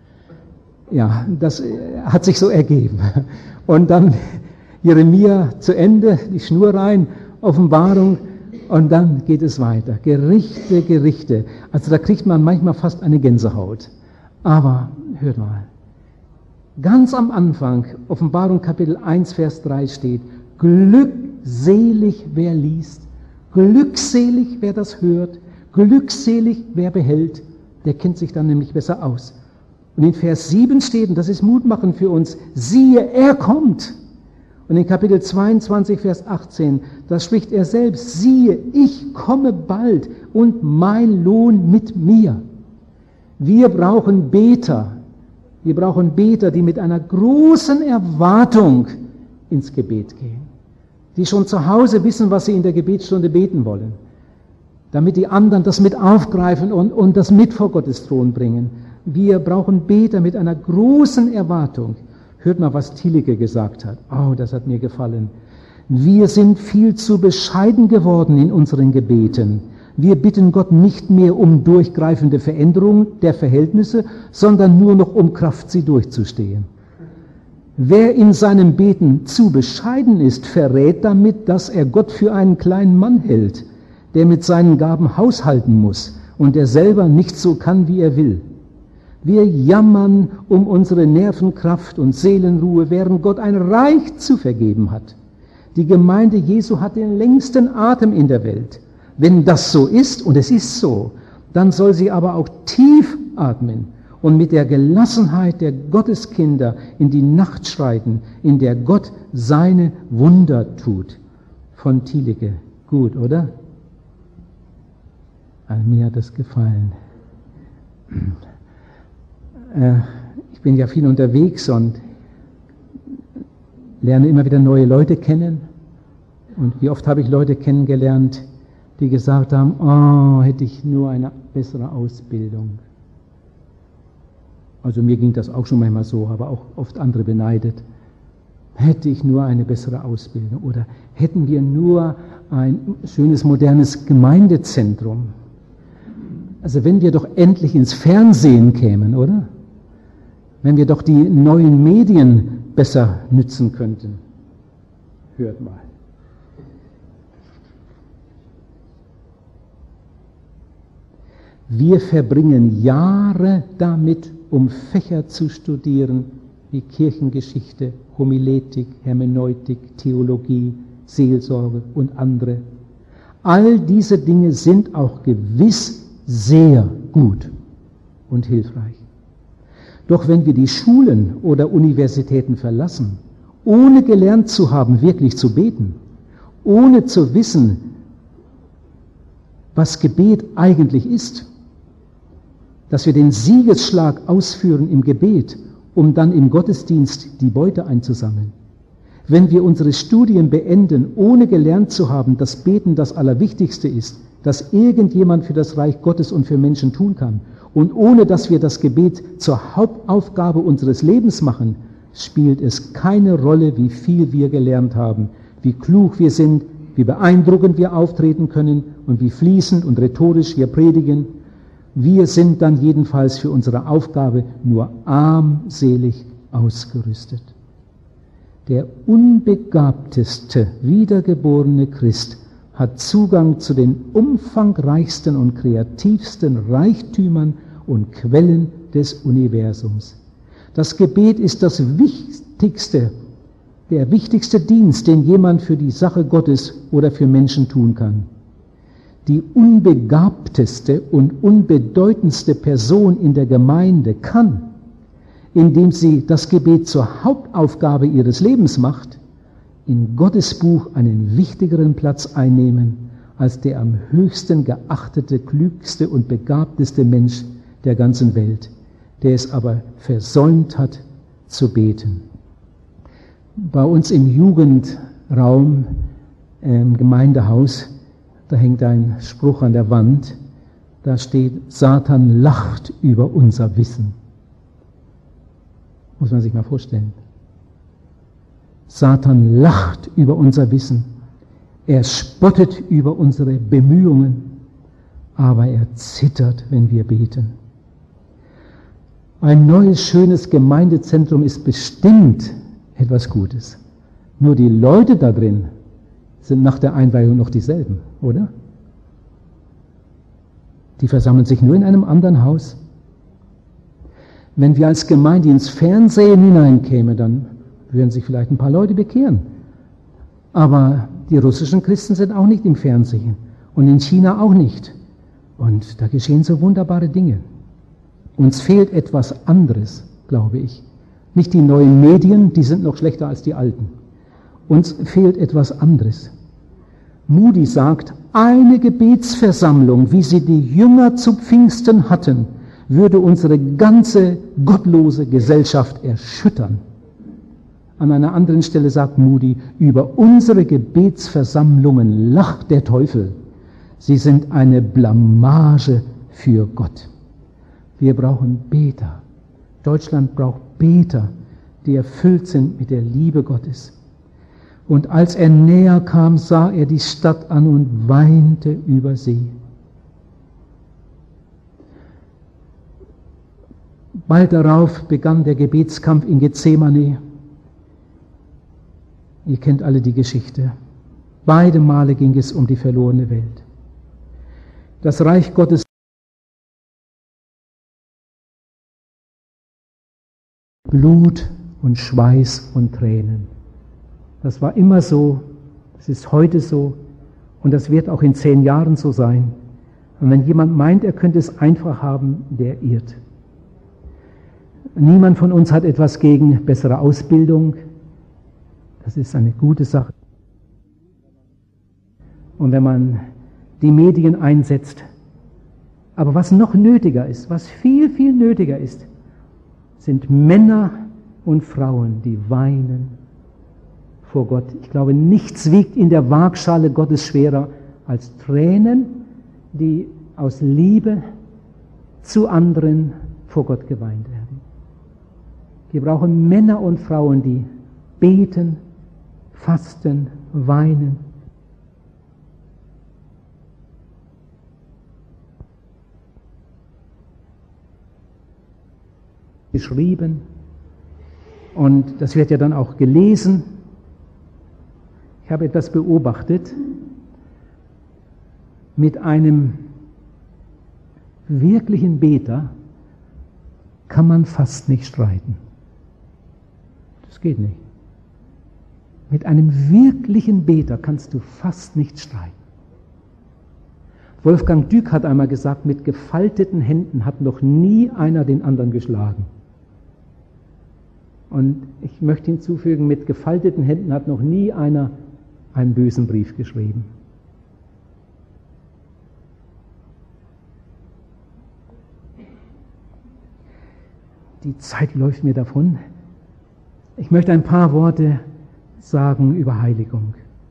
Ja, das hat sich so ergeben. Und dann Jeremia zu Ende, die Schnur rein, Offenbarung und dann geht es weiter. Gerichte, Gerichte. Also da kriegt man manchmal fast eine Gänsehaut. Aber hört mal, ganz am Anfang, Offenbarung Kapitel eins, Vers drei steht, glückselig wer liest, glückselig wer das hört, glückselig wer behält, der kennt sich dann nämlich besser aus. Und in Vers sieben steht, und das ist mutmachend für uns, siehe, er kommt. Und in Kapitel zweiundzwanzig, Vers achtzehn, da spricht er selbst, siehe, ich komme bald und mein Lohn mit mir. Wir brauchen Beter, wir brauchen Beter, die mit einer großen Erwartung ins Gebet gehen, die schon zu Hause wissen, was sie in der Gebetsstunde beten wollen, damit die anderen das mit aufgreifen und, und das mit vor Gottes Thron bringen. Wir brauchen Beter mit einer großen Erwartung. Hört mal, was Thielicke gesagt hat. Oh, das hat mir gefallen. Wir sind viel zu bescheiden geworden in unseren Gebeten. Wir bitten Gott nicht mehr um durchgreifende Veränderung der Verhältnisse, sondern nur noch um Kraft, sie durchzustehen. Wer in seinem Beten zu bescheiden ist, verrät damit, dass er Gott für einen kleinen Mann hält, der mit seinen Gaben haushalten muss und der selber nicht so kann, wie er will. Wir jammern um unsere Nervenkraft und Seelenruhe, während Gott ein Reich zu vergeben hat. Die Gemeinde Jesu hat den längsten Atem in der Welt. Wenn das so ist, und es ist so, dann soll sie aber auch tief atmen und mit der Gelassenheit der Gotteskinder in die Nacht schreiten, in der Gott seine Wunder tut. Von Thielicke. Gut, oder? Also mir hat das gefallen. Ich bin ja viel unterwegs und lerne immer wieder neue Leute kennen. Und wie oft habe ich Leute kennengelernt, die gesagt haben, oh, hätte ich nur eine bessere Ausbildung. Also mir ging das auch schon manchmal so, aber auch oft andere beneidet. Hätte ich nur eine bessere Ausbildung oder hätten wir nur ein schönes, modernes Gemeindezentrum. Also wenn wir doch endlich ins Fernsehen kämen, oder? Wenn wir doch die neuen Medien besser nützen könnten. Hört mal. Wir verbringen Jahre damit, um Fächer zu studieren, wie Kirchengeschichte, Homiletik, Hermeneutik, Theologie, Seelsorge und andere. All diese Dinge sind auch gewiss sehr gut und hilfreich. Doch wenn wir die Schulen oder Universitäten verlassen, ohne gelernt zu haben, wirklich zu beten, ohne zu wissen, was Gebet eigentlich ist, dass wir den Siegesschlag ausführen im Gebet, um dann im Gottesdienst die Beute einzusammeln. Wenn wir unsere Studien beenden, ohne gelernt zu haben, dass Beten das Allerwichtigste ist, das irgendjemand für das Reich Gottes und für Menschen tun kann, und ohne dass wir das Gebet zur Hauptaufgabe unseres Lebens machen, spielt es keine Rolle, wie viel wir gelernt haben, wie klug wir sind, wie beeindruckend wir auftreten können und wie fließend und rhetorisch wir predigen. Wir sind dann jedenfalls für unsere Aufgabe nur armselig ausgerüstet. Der unbegabteste, wiedergeborene Christ hat Zugang zu den umfangreichsten und kreativsten Reichtümern und Quellen des Universums. Das Gebet ist das Wichtigste, der wichtigste Dienst, den jemand für die Sache Gottes oder für Menschen tun kann. Die unbegabteste und unbedeutendste Person in der Gemeinde kann, indem sie das Gebet zur Hauptaufgabe ihres Lebens macht, in Gottes Buch einen wichtigeren Platz einnehmen als der am höchsten geachtete, klügste und begabteste Mensch der ganzen Welt, der es aber versäumt hat zu beten. Bei uns im Jugendraum, im Gemeindehaus, da hängt ein Spruch an der Wand, da steht, Satan lacht über unser Wissen. Muss man sich mal vorstellen. Satan lacht über unser Wissen. Er spottet über unsere Bemühungen, aber er zittert, wenn wir beten. Ein neues, schönes Gemeindezentrum ist bestimmt etwas Gutes. Nur die Leute da drin sind nach der Einweihung noch dieselben, oder? Die versammeln sich nur in einem anderen Haus. Wenn wir als Gemeinde ins Fernsehen hineinkämen, dann würden sich vielleicht ein paar Leute bekehren. Aber die russischen Christen sind auch nicht im Fernsehen und in China auch nicht. Und da geschehen so wunderbare Dinge. Uns fehlt etwas anderes, glaube ich. Nicht die neuen Medien, die sind noch schlechter als die alten. Uns fehlt etwas anderes. Moody sagt, eine Gebetsversammlung, wie sie die Jünger zu Pfingsten hatten, würde unsere ganze gottlose Gesellschaft erschüttern. An einer anderen Stelle sagt Moody, über unsere Gebetsversammlungen lacht der Teufel. Sie sind eine Blamage für Gott. Wir brauchen Beter. Deutschland braucht Beter, die erfüllt sind mit der Liebe Gottes. Und als er näher kam, sah er die Stadt an und weinte über sie. Bald darauf begann der Gebetskampf in Gethsemane. Ihr kennt alle die Geschichte. Beide Male ging es um die verlorene Welt. Das Reich Gottes Blut und Schweiß und Tränen. Das war immer so, das ist heute so und das wird auch in zehn Jahren so sein. Und wenn jemand meint, er könnte es einfach haben, der irrt. Niemand von uns hat etwas gegen bessere Ausbildung. Das ist eine gute Sache. Und wenn man die Medien einsetzt, aber was noch nötiger ist, was viel, viel nötiger ist, sind Männer und Frauen, die weinen vor Gott. Ich glaube, nichts wiegt in der Waagschale Gottes schwerer als Tränen, die aus Liebe zu anderen vor Gott geweint werden. Wir brauchen Männer und Frauen, die beten, fasten, weinen. Geschrieben und das wird ja dann auch gelesen. Ich habe etwas beobachtet. Mit einem wirklichen Beter kann man fast nicht streiten. Das geht nicht. Mit einem wirklichen Beter kannst du fast nicht streiten. Wolfgang Dück hat einmal gesagt, mit gefalteten Händen hat noch nie einer den anderen geschlagen. Und ich möchte hinzufügen, mit gefalteten Händen hat noch nie einer einen bösen Brief geschrieben. Die Zeit läuft mir davon. Ich möchte ein paar Worte sagen über Heiligung.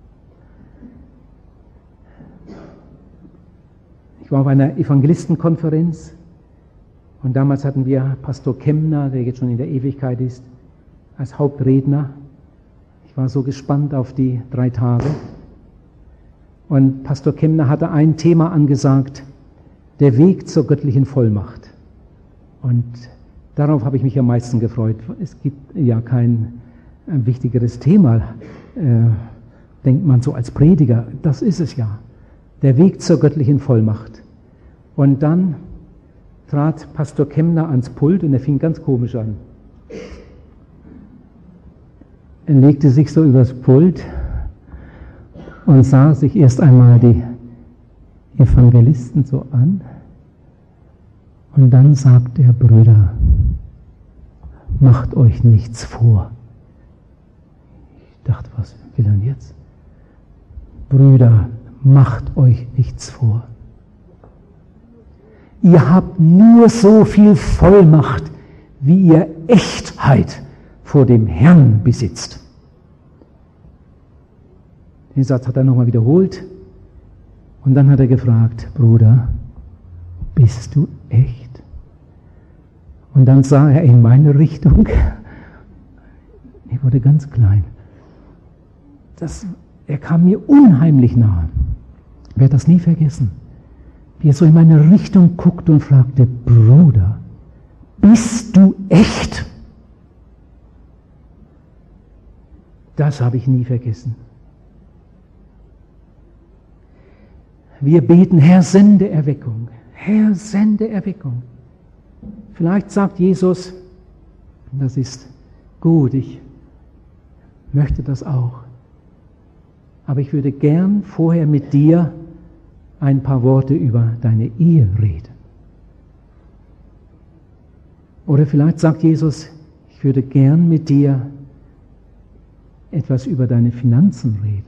Ich war auf einer Evangelistenkonferenz und damals hatten wir Pastor Kemner, der jetzt schon in der Ewigkeit ist, als Hauptredner. Ich war so gespannt auf die drei Tage. Und Pastor Kemner hatte ein Thema angesagt, der Weg zur göttlichen Vollmacht. Und darauf habe ich mich am meisten gefreut. Es gibt ja kein wichtigeres Thema, äh, denkt man so als Prediger. Das ist es ja. Der Weg zur göttlichen Vollmacht. Und dann trat Pastor Kemner ans Pult und er fing ganz komisch an. er legte sich so übers Pult und sah sich erst einmal die Evangelisten so an. Und dann sagt er: Brüder, macht euch nichts vor. Ich dachte, was will er denn jetzt? Brüder, macht euch nichts vor. Ihr habt nur so viel Vollmacht, wie ihr Echtheit vor dem Herrn besitzt. Den Satz hat er nochmal wiederholt und dann hat er gefragt: Bruder, bist du echt? Und dann sah er in meine Richtung. Ich wurde ganz klein. Das, er kam mir unheimlich nahe. Ich werde das nie vergessen. Wie er so in meine Richtung guckte und fragte: Bruder, bist du echt? Das habe ich nie vergessen. Wir beten: Herr, sende Erweckung. Herr, sende Erweckung. Vielleicht sagt Jesus: das ist gut, ich möchte das auch. Aber ich würde gern vorher mit dir ein paar Worte über deine Ehe reden. Oder vielleicht sagt Jesus: ich würde gern mit dir etwas über deine Finanzen reden.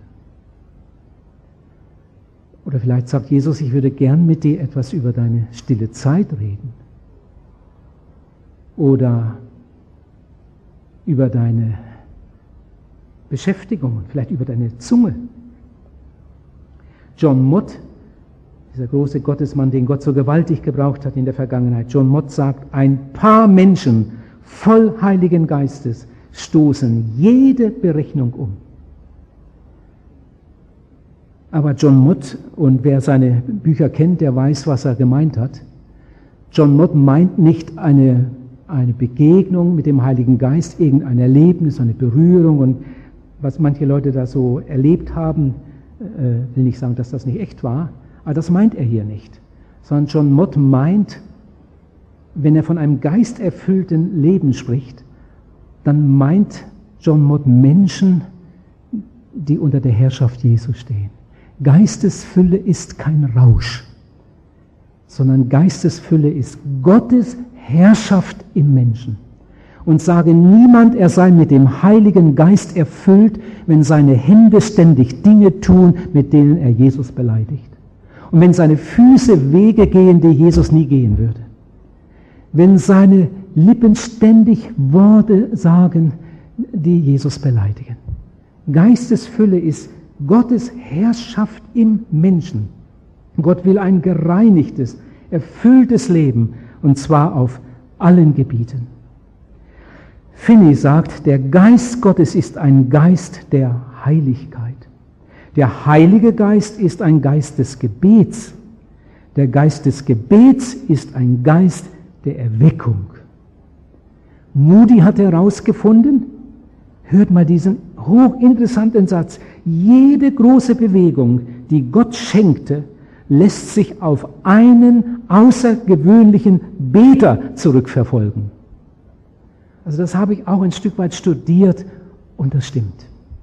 Oder vielleicht sagt Jesus: ich würde gern mit dir etwas über deine stille Zeit reden. Oder über deine Beschäftigung, vielleicht über deine Zunge. John Mott, dieser große Gottesmann, den Gott so gewaltig gebraucht hat in der Vergangenheit, John Mott sagt: ein paar Menschen voll Heiligen Geistes stoßen jede Berechnung um. Aber John Mott, und wer seine Bücher kennt, der weiß, was er gemeint hat. John Mott meint nicht eine, eine Begegnung mit dem Heiligen Geist, irgendein Erlebnis, eine Berührung, und was manche Leute da so erlebt haben, äh, will nicht sagen, dass das nicht echt war, aber das meint er hier nicht. Sondern John Mott meint, wenn er von einem geisterfüllten Leben spricht, dann meint John Mott Menschen, die unter der Herrschaft Jesu stehen. Geistesfülle ist kein Rausch, sondern Geistesfülle ist Gottes Herrschaft im Menschen. Und sage niemand, er sei mit dem Heiligen Geist erfüllt, wenn seine Hände ständig Dinge tun, mit denen er Jesus beleidigt. Und wenn seine Füße Wege gehen, die Jesus nie gehen würde. Wenn seine Lippen ständig Worte sagen, die Jesus beleidigen. Geistesfülle ist Gottes Herrschaft im Menschen. Gott will ein gereinigtes, erfülltes Leben, und zwar auf allen Gebieten. Finney sagt, der Geist Gottes ist ein Geist der Heiligkeit. Der Heilige Geist ist ein Geist des Gebets. Der Geist des Gebets ist ein Geist der Erweckung. Moody hat herausgefunden, hört mal diesen hochinteressanten Satz: jede große Bewegung, die Gott schenkte, lässt sich auf einen außergewöhnlichen Beter zurückverfolgen. Also das habe ich auch ein Stück weit studiert und das stimmt.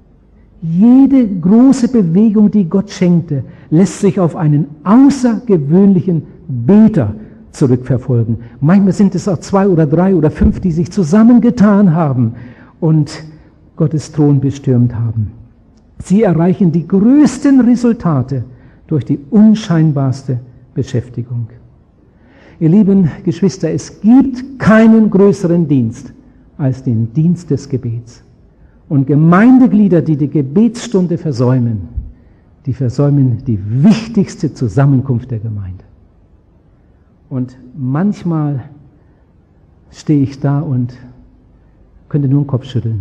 Jede große Bewegung, die Gott schenkte, lässt sich auf einen außergewöhnlichen Beter zurückverfolgen. Manchmal sind es auch zwei oder drei oder fünf, die sich zusammengetan haben und Gottes Thron bestürmt haben. Sie erreichen die größten Resultate durch die unscheinbarste Beschäftigung. Ihr lieben Geschwister, es gibt keinen größeren Dienst als den Dienst des Gebets. Und Gemeindeglieder, die die Gebetsstunde versäumen, die versäumen die wichtigste Zusammenkunft der Gemeinde. Und manchmal stehe ich da und könnte nur den Kopf schütteln.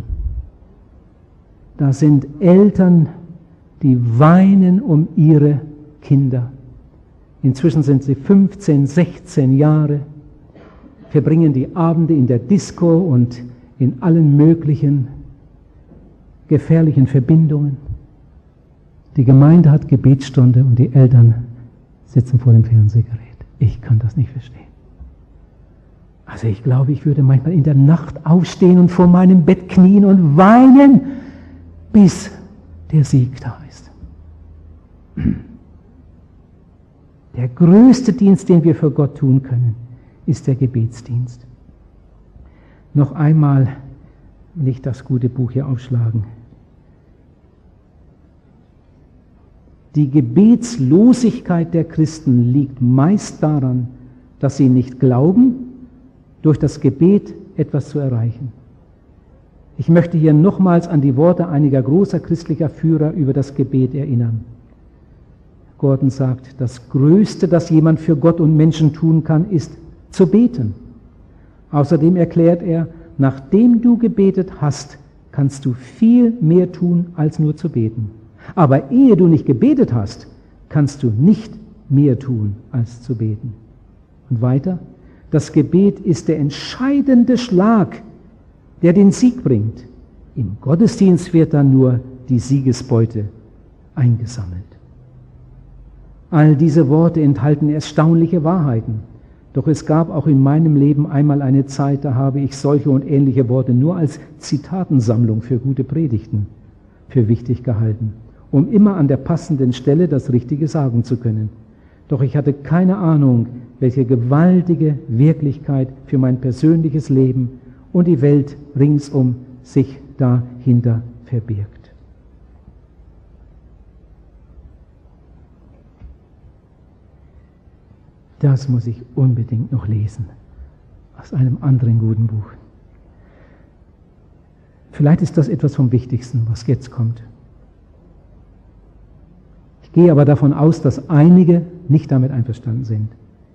Da sind Eltern, die weinen um ihre Kinder. Inzwischen sind sie fünfzehn, sechzehn Jahre, verbringen die Abende in der Disco und in allen möglichen gefährlichen Verbindungen. Die Gemeinde hat Gebetsstunde und die Eltern sitzen vor dem Fernsehgerät. Ich kann das nicht verstehen. Also ich glaube, ich würde manchmal in der Nacht aufstehen und vor meinem Bett knien und weinen, bis der Sieg da ist. Der größte Dienst, den wir für Gott tun können, ist der Gebetsdienst. Noch einmal will ich das gute Buch hier aufschlagen. Die Gebetslosigkeit der Christen liegt meist daran, dass sie nicht glauben, durch das Gebet etwas zu erreichen. Ich möchte hier nochmals an die Worte einiger großer christlicher Führer über das Gebet erinnern. Gordon sagt, das Größte, das jemand für Gott und Menschen tun kann, ist zu beten. Außerdem erklärt er, nachdem du gebetet hast, kannst du viel mehr tun, als nur zu beten. Aber ehe du nicht gebetet hast, kannst du nicht mehr tun, als zu beten. Und weiter, das Gebet ist der entscheidende Schlag, der den Sieg bringt. Im Gottesdienst wird dann nur die Siegesbeute eingesammelt. All diese Worte enthalten erstaunliche Wahrheiten. Doch es gab auch in meinem Leben einmal eine Zeit, da habe ich solche und ähnliche Worte nur als Zitatensammlung für gute Predigten für wichtig gehalten, um immer an der passenden Stelle das Richtige sagen zu können. Doch ich hatte keine Ahnung, welche gewaltige Wirklichkeit für mein persönliches Leben und die Welt ringsum sich dahinter verbirgt. Das muss ich unbedingt noch lesen, aus einem anderen guten Buch. Vielleicht ist das etwas vom Wichtigsten, was jetzt kommt. Ich gehe aber davon aus, dass einige nicht damit einverstanden sind.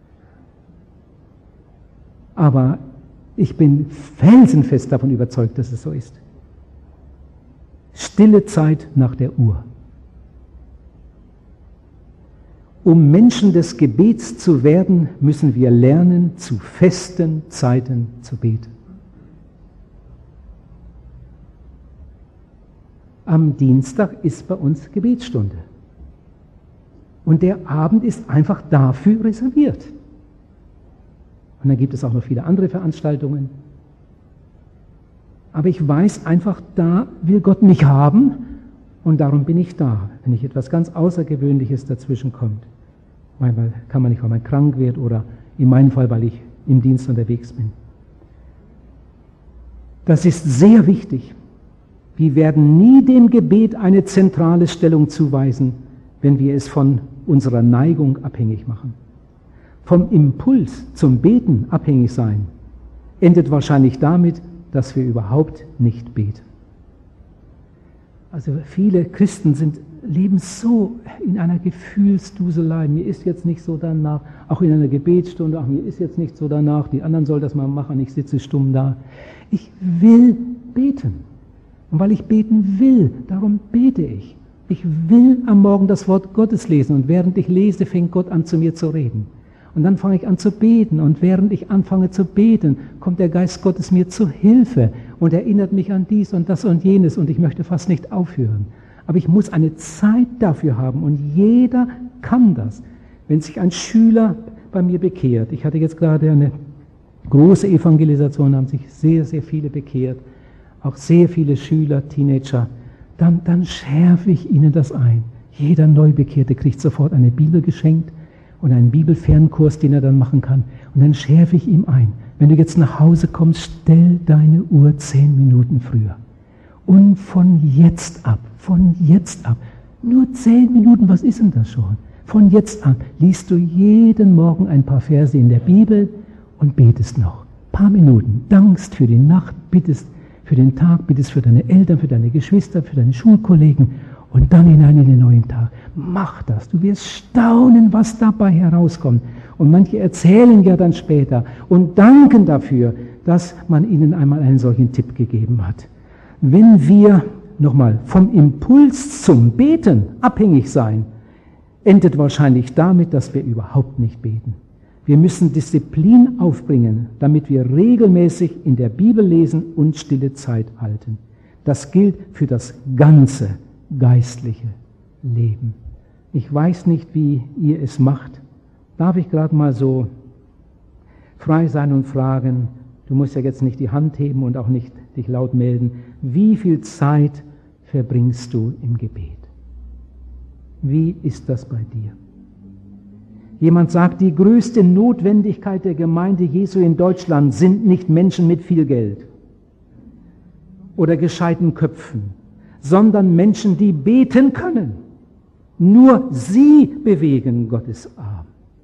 Aber ich bin felsenfest davon überzeugt, dass es so ist. Stille Zeit nach der Uhr. Um Menschen des Gebets zu werden, müssen wir lernen, zu festen Zeiten zu beten. Am Dienstag ist bei uns Gebetsstunde. Und der Abend ist einfach dafür reserviert. Und dann gibt es auch noch viele andere Veranstaltungen. Aber ich weiß einfach, da will Gott mich haben und darum bin ich da, wenn nicht etwas ganz Außergewöhnliches dazwischen kommt. Manchmal kann man nicht, weil man krank wird oder in meinem Fall, weil ich im Dienst unterwegs bin. Das ist sehr wichtig. Wir werden nie dem Gebet eine zentrale Stellung zuweisen, wenn wir es von unserer Neigung abhängig machen. Vom Impuls zum Beten abhängig sein, endet wahrscheinlich damit, dass wir überhaupt nicht beten. Also viele Christen sind, leben so in einer Gefühlsduselei, mir ist jetzt nicht so danach, auch in einer Gebetsstunde, ach, mir ist jetzt nicht so danach, die anderen sollen das mal machen, ich sitze stumm da. Ich will beten. Und weil ich beten will, darum bete ich. Ich will am Morgen das Wort Gottes lesen und während ich lese, fängt Gott an, zu mir zu reden. Und dann fange ich an zu beten und während ich anfange zu beten, kommt der Geist Gottes mir zu Hilfe und erinnert mich an dies und das und jenes und ich möchte fast nicht aufhören. Aber ich muss eine Zeit dafür haben und jeder kann das. Wenn sich ein Schüler bei mir bekehrt, ich hatte jetzt gerade eine große Evangelisation, haben sich sehr, sehr viele bekehrt, auch sehr viele Schüler, Teenager, dann, dann schärfe ich ihnen das ein. Jeder Neubekehrte kriegt sofort eine Bibel geschenkt und einen Bibelfernkurs, den er dann machen kann. Und dann schärfe ich ihm ein. Wenn du jetzt nach Hause kommst, stell deine Uhr zehn Minuten früher. Und von jetzt ab, von jetzt ab, nur zehn Minuten, was ist denn das schon? Von jetzt an liest du jeden Morgen ein paar Verse in der Bibel und betest noch. Ein paar Minuten, dankst für die Nacht, bittest für den Tag, bittest für deine Eltern, für deine Geschwister, für deine Schulkollegen und dann hinein in den neuen Tag. Mach das, du wirst staunen, was dabei herauskommt. Und manche erzählen ja dann später und danken dafür, dass man ihnen einmal einen solchen Tipp gegeben hat. Wenn wir, nochmal, vom Impuls zum Beten abhängig sein, endet wahrscheinlich damit, dass wir überhaupt nicht beten. Wir müssen Disziplin aufbringen, damit wir regelmäßig in der Bibel lesen und stille Zeit halten. Das gilt für das ganze geistliche Leben. Ich weiß nicht, wie ihr es macht. Darf ich gerade mal so frei sein und fragen, du musst ja jetzt nicht die Hand heben und auch nicht dich laut melden, wie viel Zeit verbringst du im Gebet? Wie ist das bei dir? Jemand sagt, die größte Notwendigkeit der Gemeinde Jesu in Deutschland sind nicht Menschen mit viel Geld oder gescheiten Köpfen, sondern Menschen, die beten können. Nur sie bewegen Gottes Arm.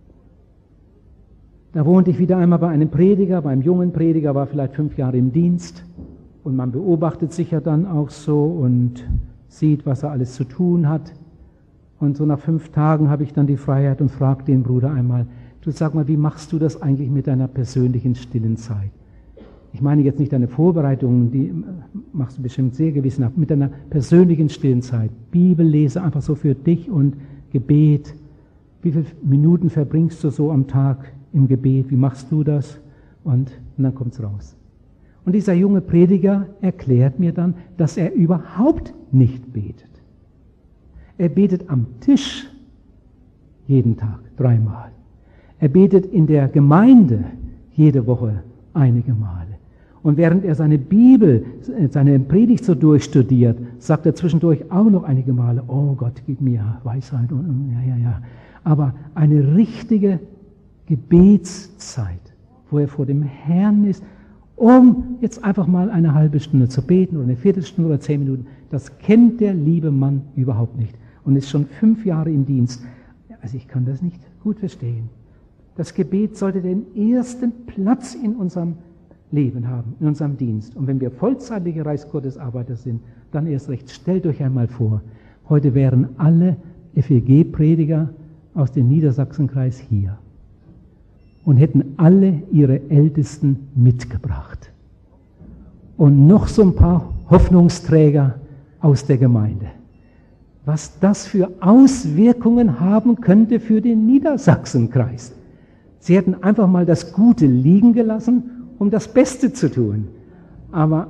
Da wohnte ich wieder einmal bei einem Prediger, beim jungen Prediger, war vielleicht fünf Jahre im Dienst und man beobachtet sich ja dann auch so und sieht, was er alles zu tun hat. Und so nach fünf Tagen habe ich dann die Freiheit und frage den Bruder einmal, du sag mal, wie machst du das eigentlich mit deiner persönlichen stillen Zeit? Ich meine jetzt nicht deine Vorbereitungen, die machst du bestimmt sehr gewissenhaft, mit deiner persönlichen stillen Zeit. Bibellese einfach so für dich und Gebet. Wie viele Minuten verbringst du so am Tag im Gebet? Wie machst du das? Und, und dann kommt es raus. Und dieser junge Prediger erklärt mir dann, dass er überhaupt nicht betet. Er betet am Tisch jeden Tag, dreimal. Er betet in der Gemeinde jede Woche einige Male. Und während er seine Bibel, seine Predigt so durchstudiert, sagt er zwischendurch auch noch einige Male, oh Gott, gib mir Weisheit und ja, ja, ja. Aber eine richtige Gebetszeit, wo er vor dem Herrn ist, um jetzt einfach mal eine halbe Stunde zu beten oder eine Viertelstunde oder zehn Minuten, das kennt der liebe Mann überhaupt nicht. Und ist schon fünf Jahre im Dienst. Also ich kann das nicht gut verstehen. Das Gebet sollte den ersten Platz in unserem Leben haben, in unserem Dienst. Und wenn wir vollzeitige Reichsgottesarbeiter sind, dann erst recht. Stellt euch einmal vor, heute wären alle F E G-Prediger aus dem Niedersachsenkreis hier und hätten alle ihre Ältesten mitgebracht. Und noch so ein paar Hoffnungsträger aus der Gemeinde. Was das für Auswirkungen haben könnte für den Niedersachsenkreis. Sie hätten einfach mal das Gute liegen gelassen, um das Beste zu tun. Aber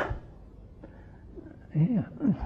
ja.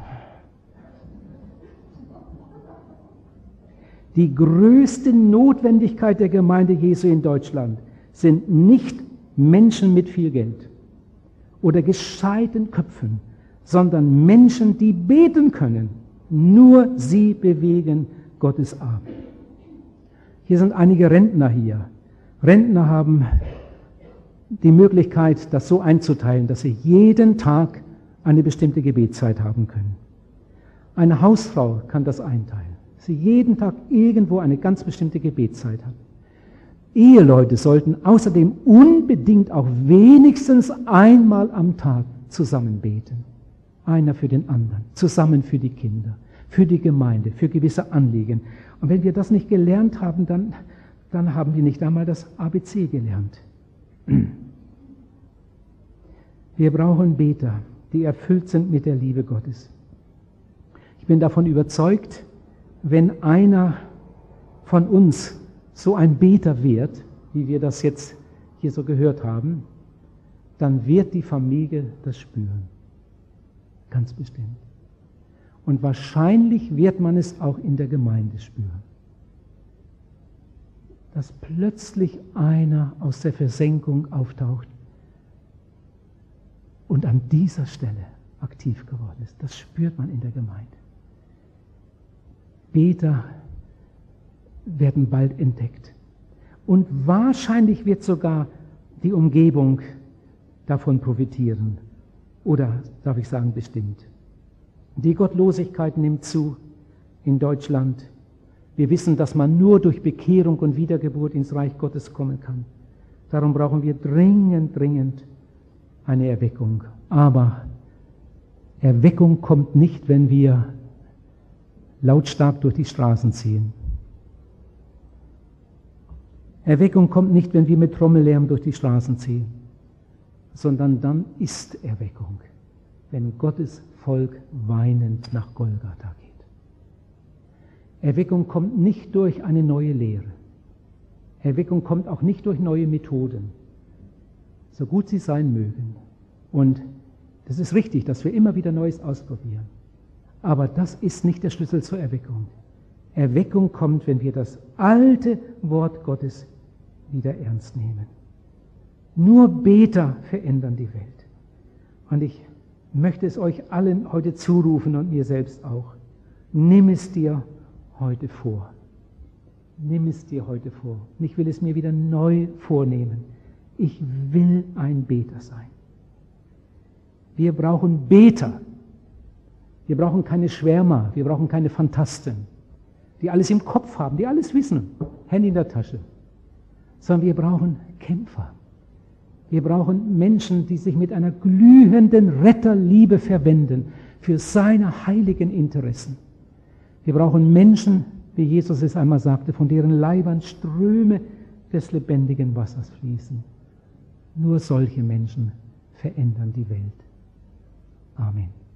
Die größte Notwendigkeit der Gemeinde Jesu in Deutschland sind nicht Menschen mit viel Geld oder gescheiten Köpfen, sondern Menschen, die beten können. Nur sie bewegen Gottes Arm. Hier sind einige Rentner hier. Rentner haben die Möglichkeit, das so einzuteilen, dass sie jeden Tag eine bestimmte Gebetszeit haben können. Eine Hausfrau kann das einteilen, dass sie jeden Tag irgendwo eine ganz bestimmte Gebetszeit hat. Eheleute sollten außerdem unbedingt auch wenigstens einmal am Tag zusammen beten. Einer für den anderen, zusammen für die Kinder, für die Gemeinde, für gewisse Anliegen. Und wenn wir das nicht gelernt haben, dann, dann haben wir nicht einmal das A B C gelernt. Wir brauchen Beter, die erfüllt sind mit der Liebe Gottes. Ich bin davon überzeugt, wenn einer von uns so ein Beter wird, wie wir das jetzt hier so gehört haben, dann wird die Familie das spüren. Ganz bestimmt. Und wahrscheinlich wird man es auch in der Gemeinde spüren. Dass plötzlich einer aus der Versenkung auftaucht und an dieser Stelle aktiv geworden ist. Das spürt man in der Gemeinde. Beter werden bald entdeckt. Und wahrscheinlich wird sogar die Umgebung davon profitieren. Oder darf ich sagen, bestimmt. Die Gottlosigkeit nimmt zu in Deutschland. Wir wissen, dass man nur durch Bekehrung und Wiedergeburt ins Reich Gottes kommen kann. Darum brauchen wir dringend, dringend eine Erweckung. Aber Erweckung kommt nicht, wenn wir lautstark durch die Straßen ziehen. Erweckung kommt nicht, wenn wir mit Trommellärm durch die Straßen ziehen, sondern dann ist Erweckung, wenn Gottes Volk weinend nach Golgatha geht. Erweckung kommt nicht durch eine neue Lehre. Erweckung kommt auch nicht durch neue Methoden, so gut sie sein mögen. Und das ist richtig, dass wir immer wieder Neues ausprobieren. Aber das ist nicht der Schlüssel zur Erweckung. Erweckung kommt, wenn wir das alte Wort Gottes wieder ernst nehmen. Nur Beter verändern die Welt. Und ich Ich möchte es euch allen heute zurufen und mir selbst auch. Nimm es dir heute vor. Nimm es dir heute vor. Und ich will es mir wieder neu vornehmen. Ich will ein Beter sein. Wir brauchen Beter. Wir brauchen keine Schwärmer, wir brauchen keine Phantasten, die alles im Kopf haben, die alles wissen, Handy in der Tasche. Sondern wir brauchen Kämpfer. Wir brauchen Menschen, die sich mit einer glühenden Retterliebe verwenden für seine heiligen Interessen. Wir brauchen Menschen, wie Jesus es einmal sagte, von deren Leibern Ströme des lebendigen Wassers fließen. Nur solche Menschen verändern die Welt. Amen.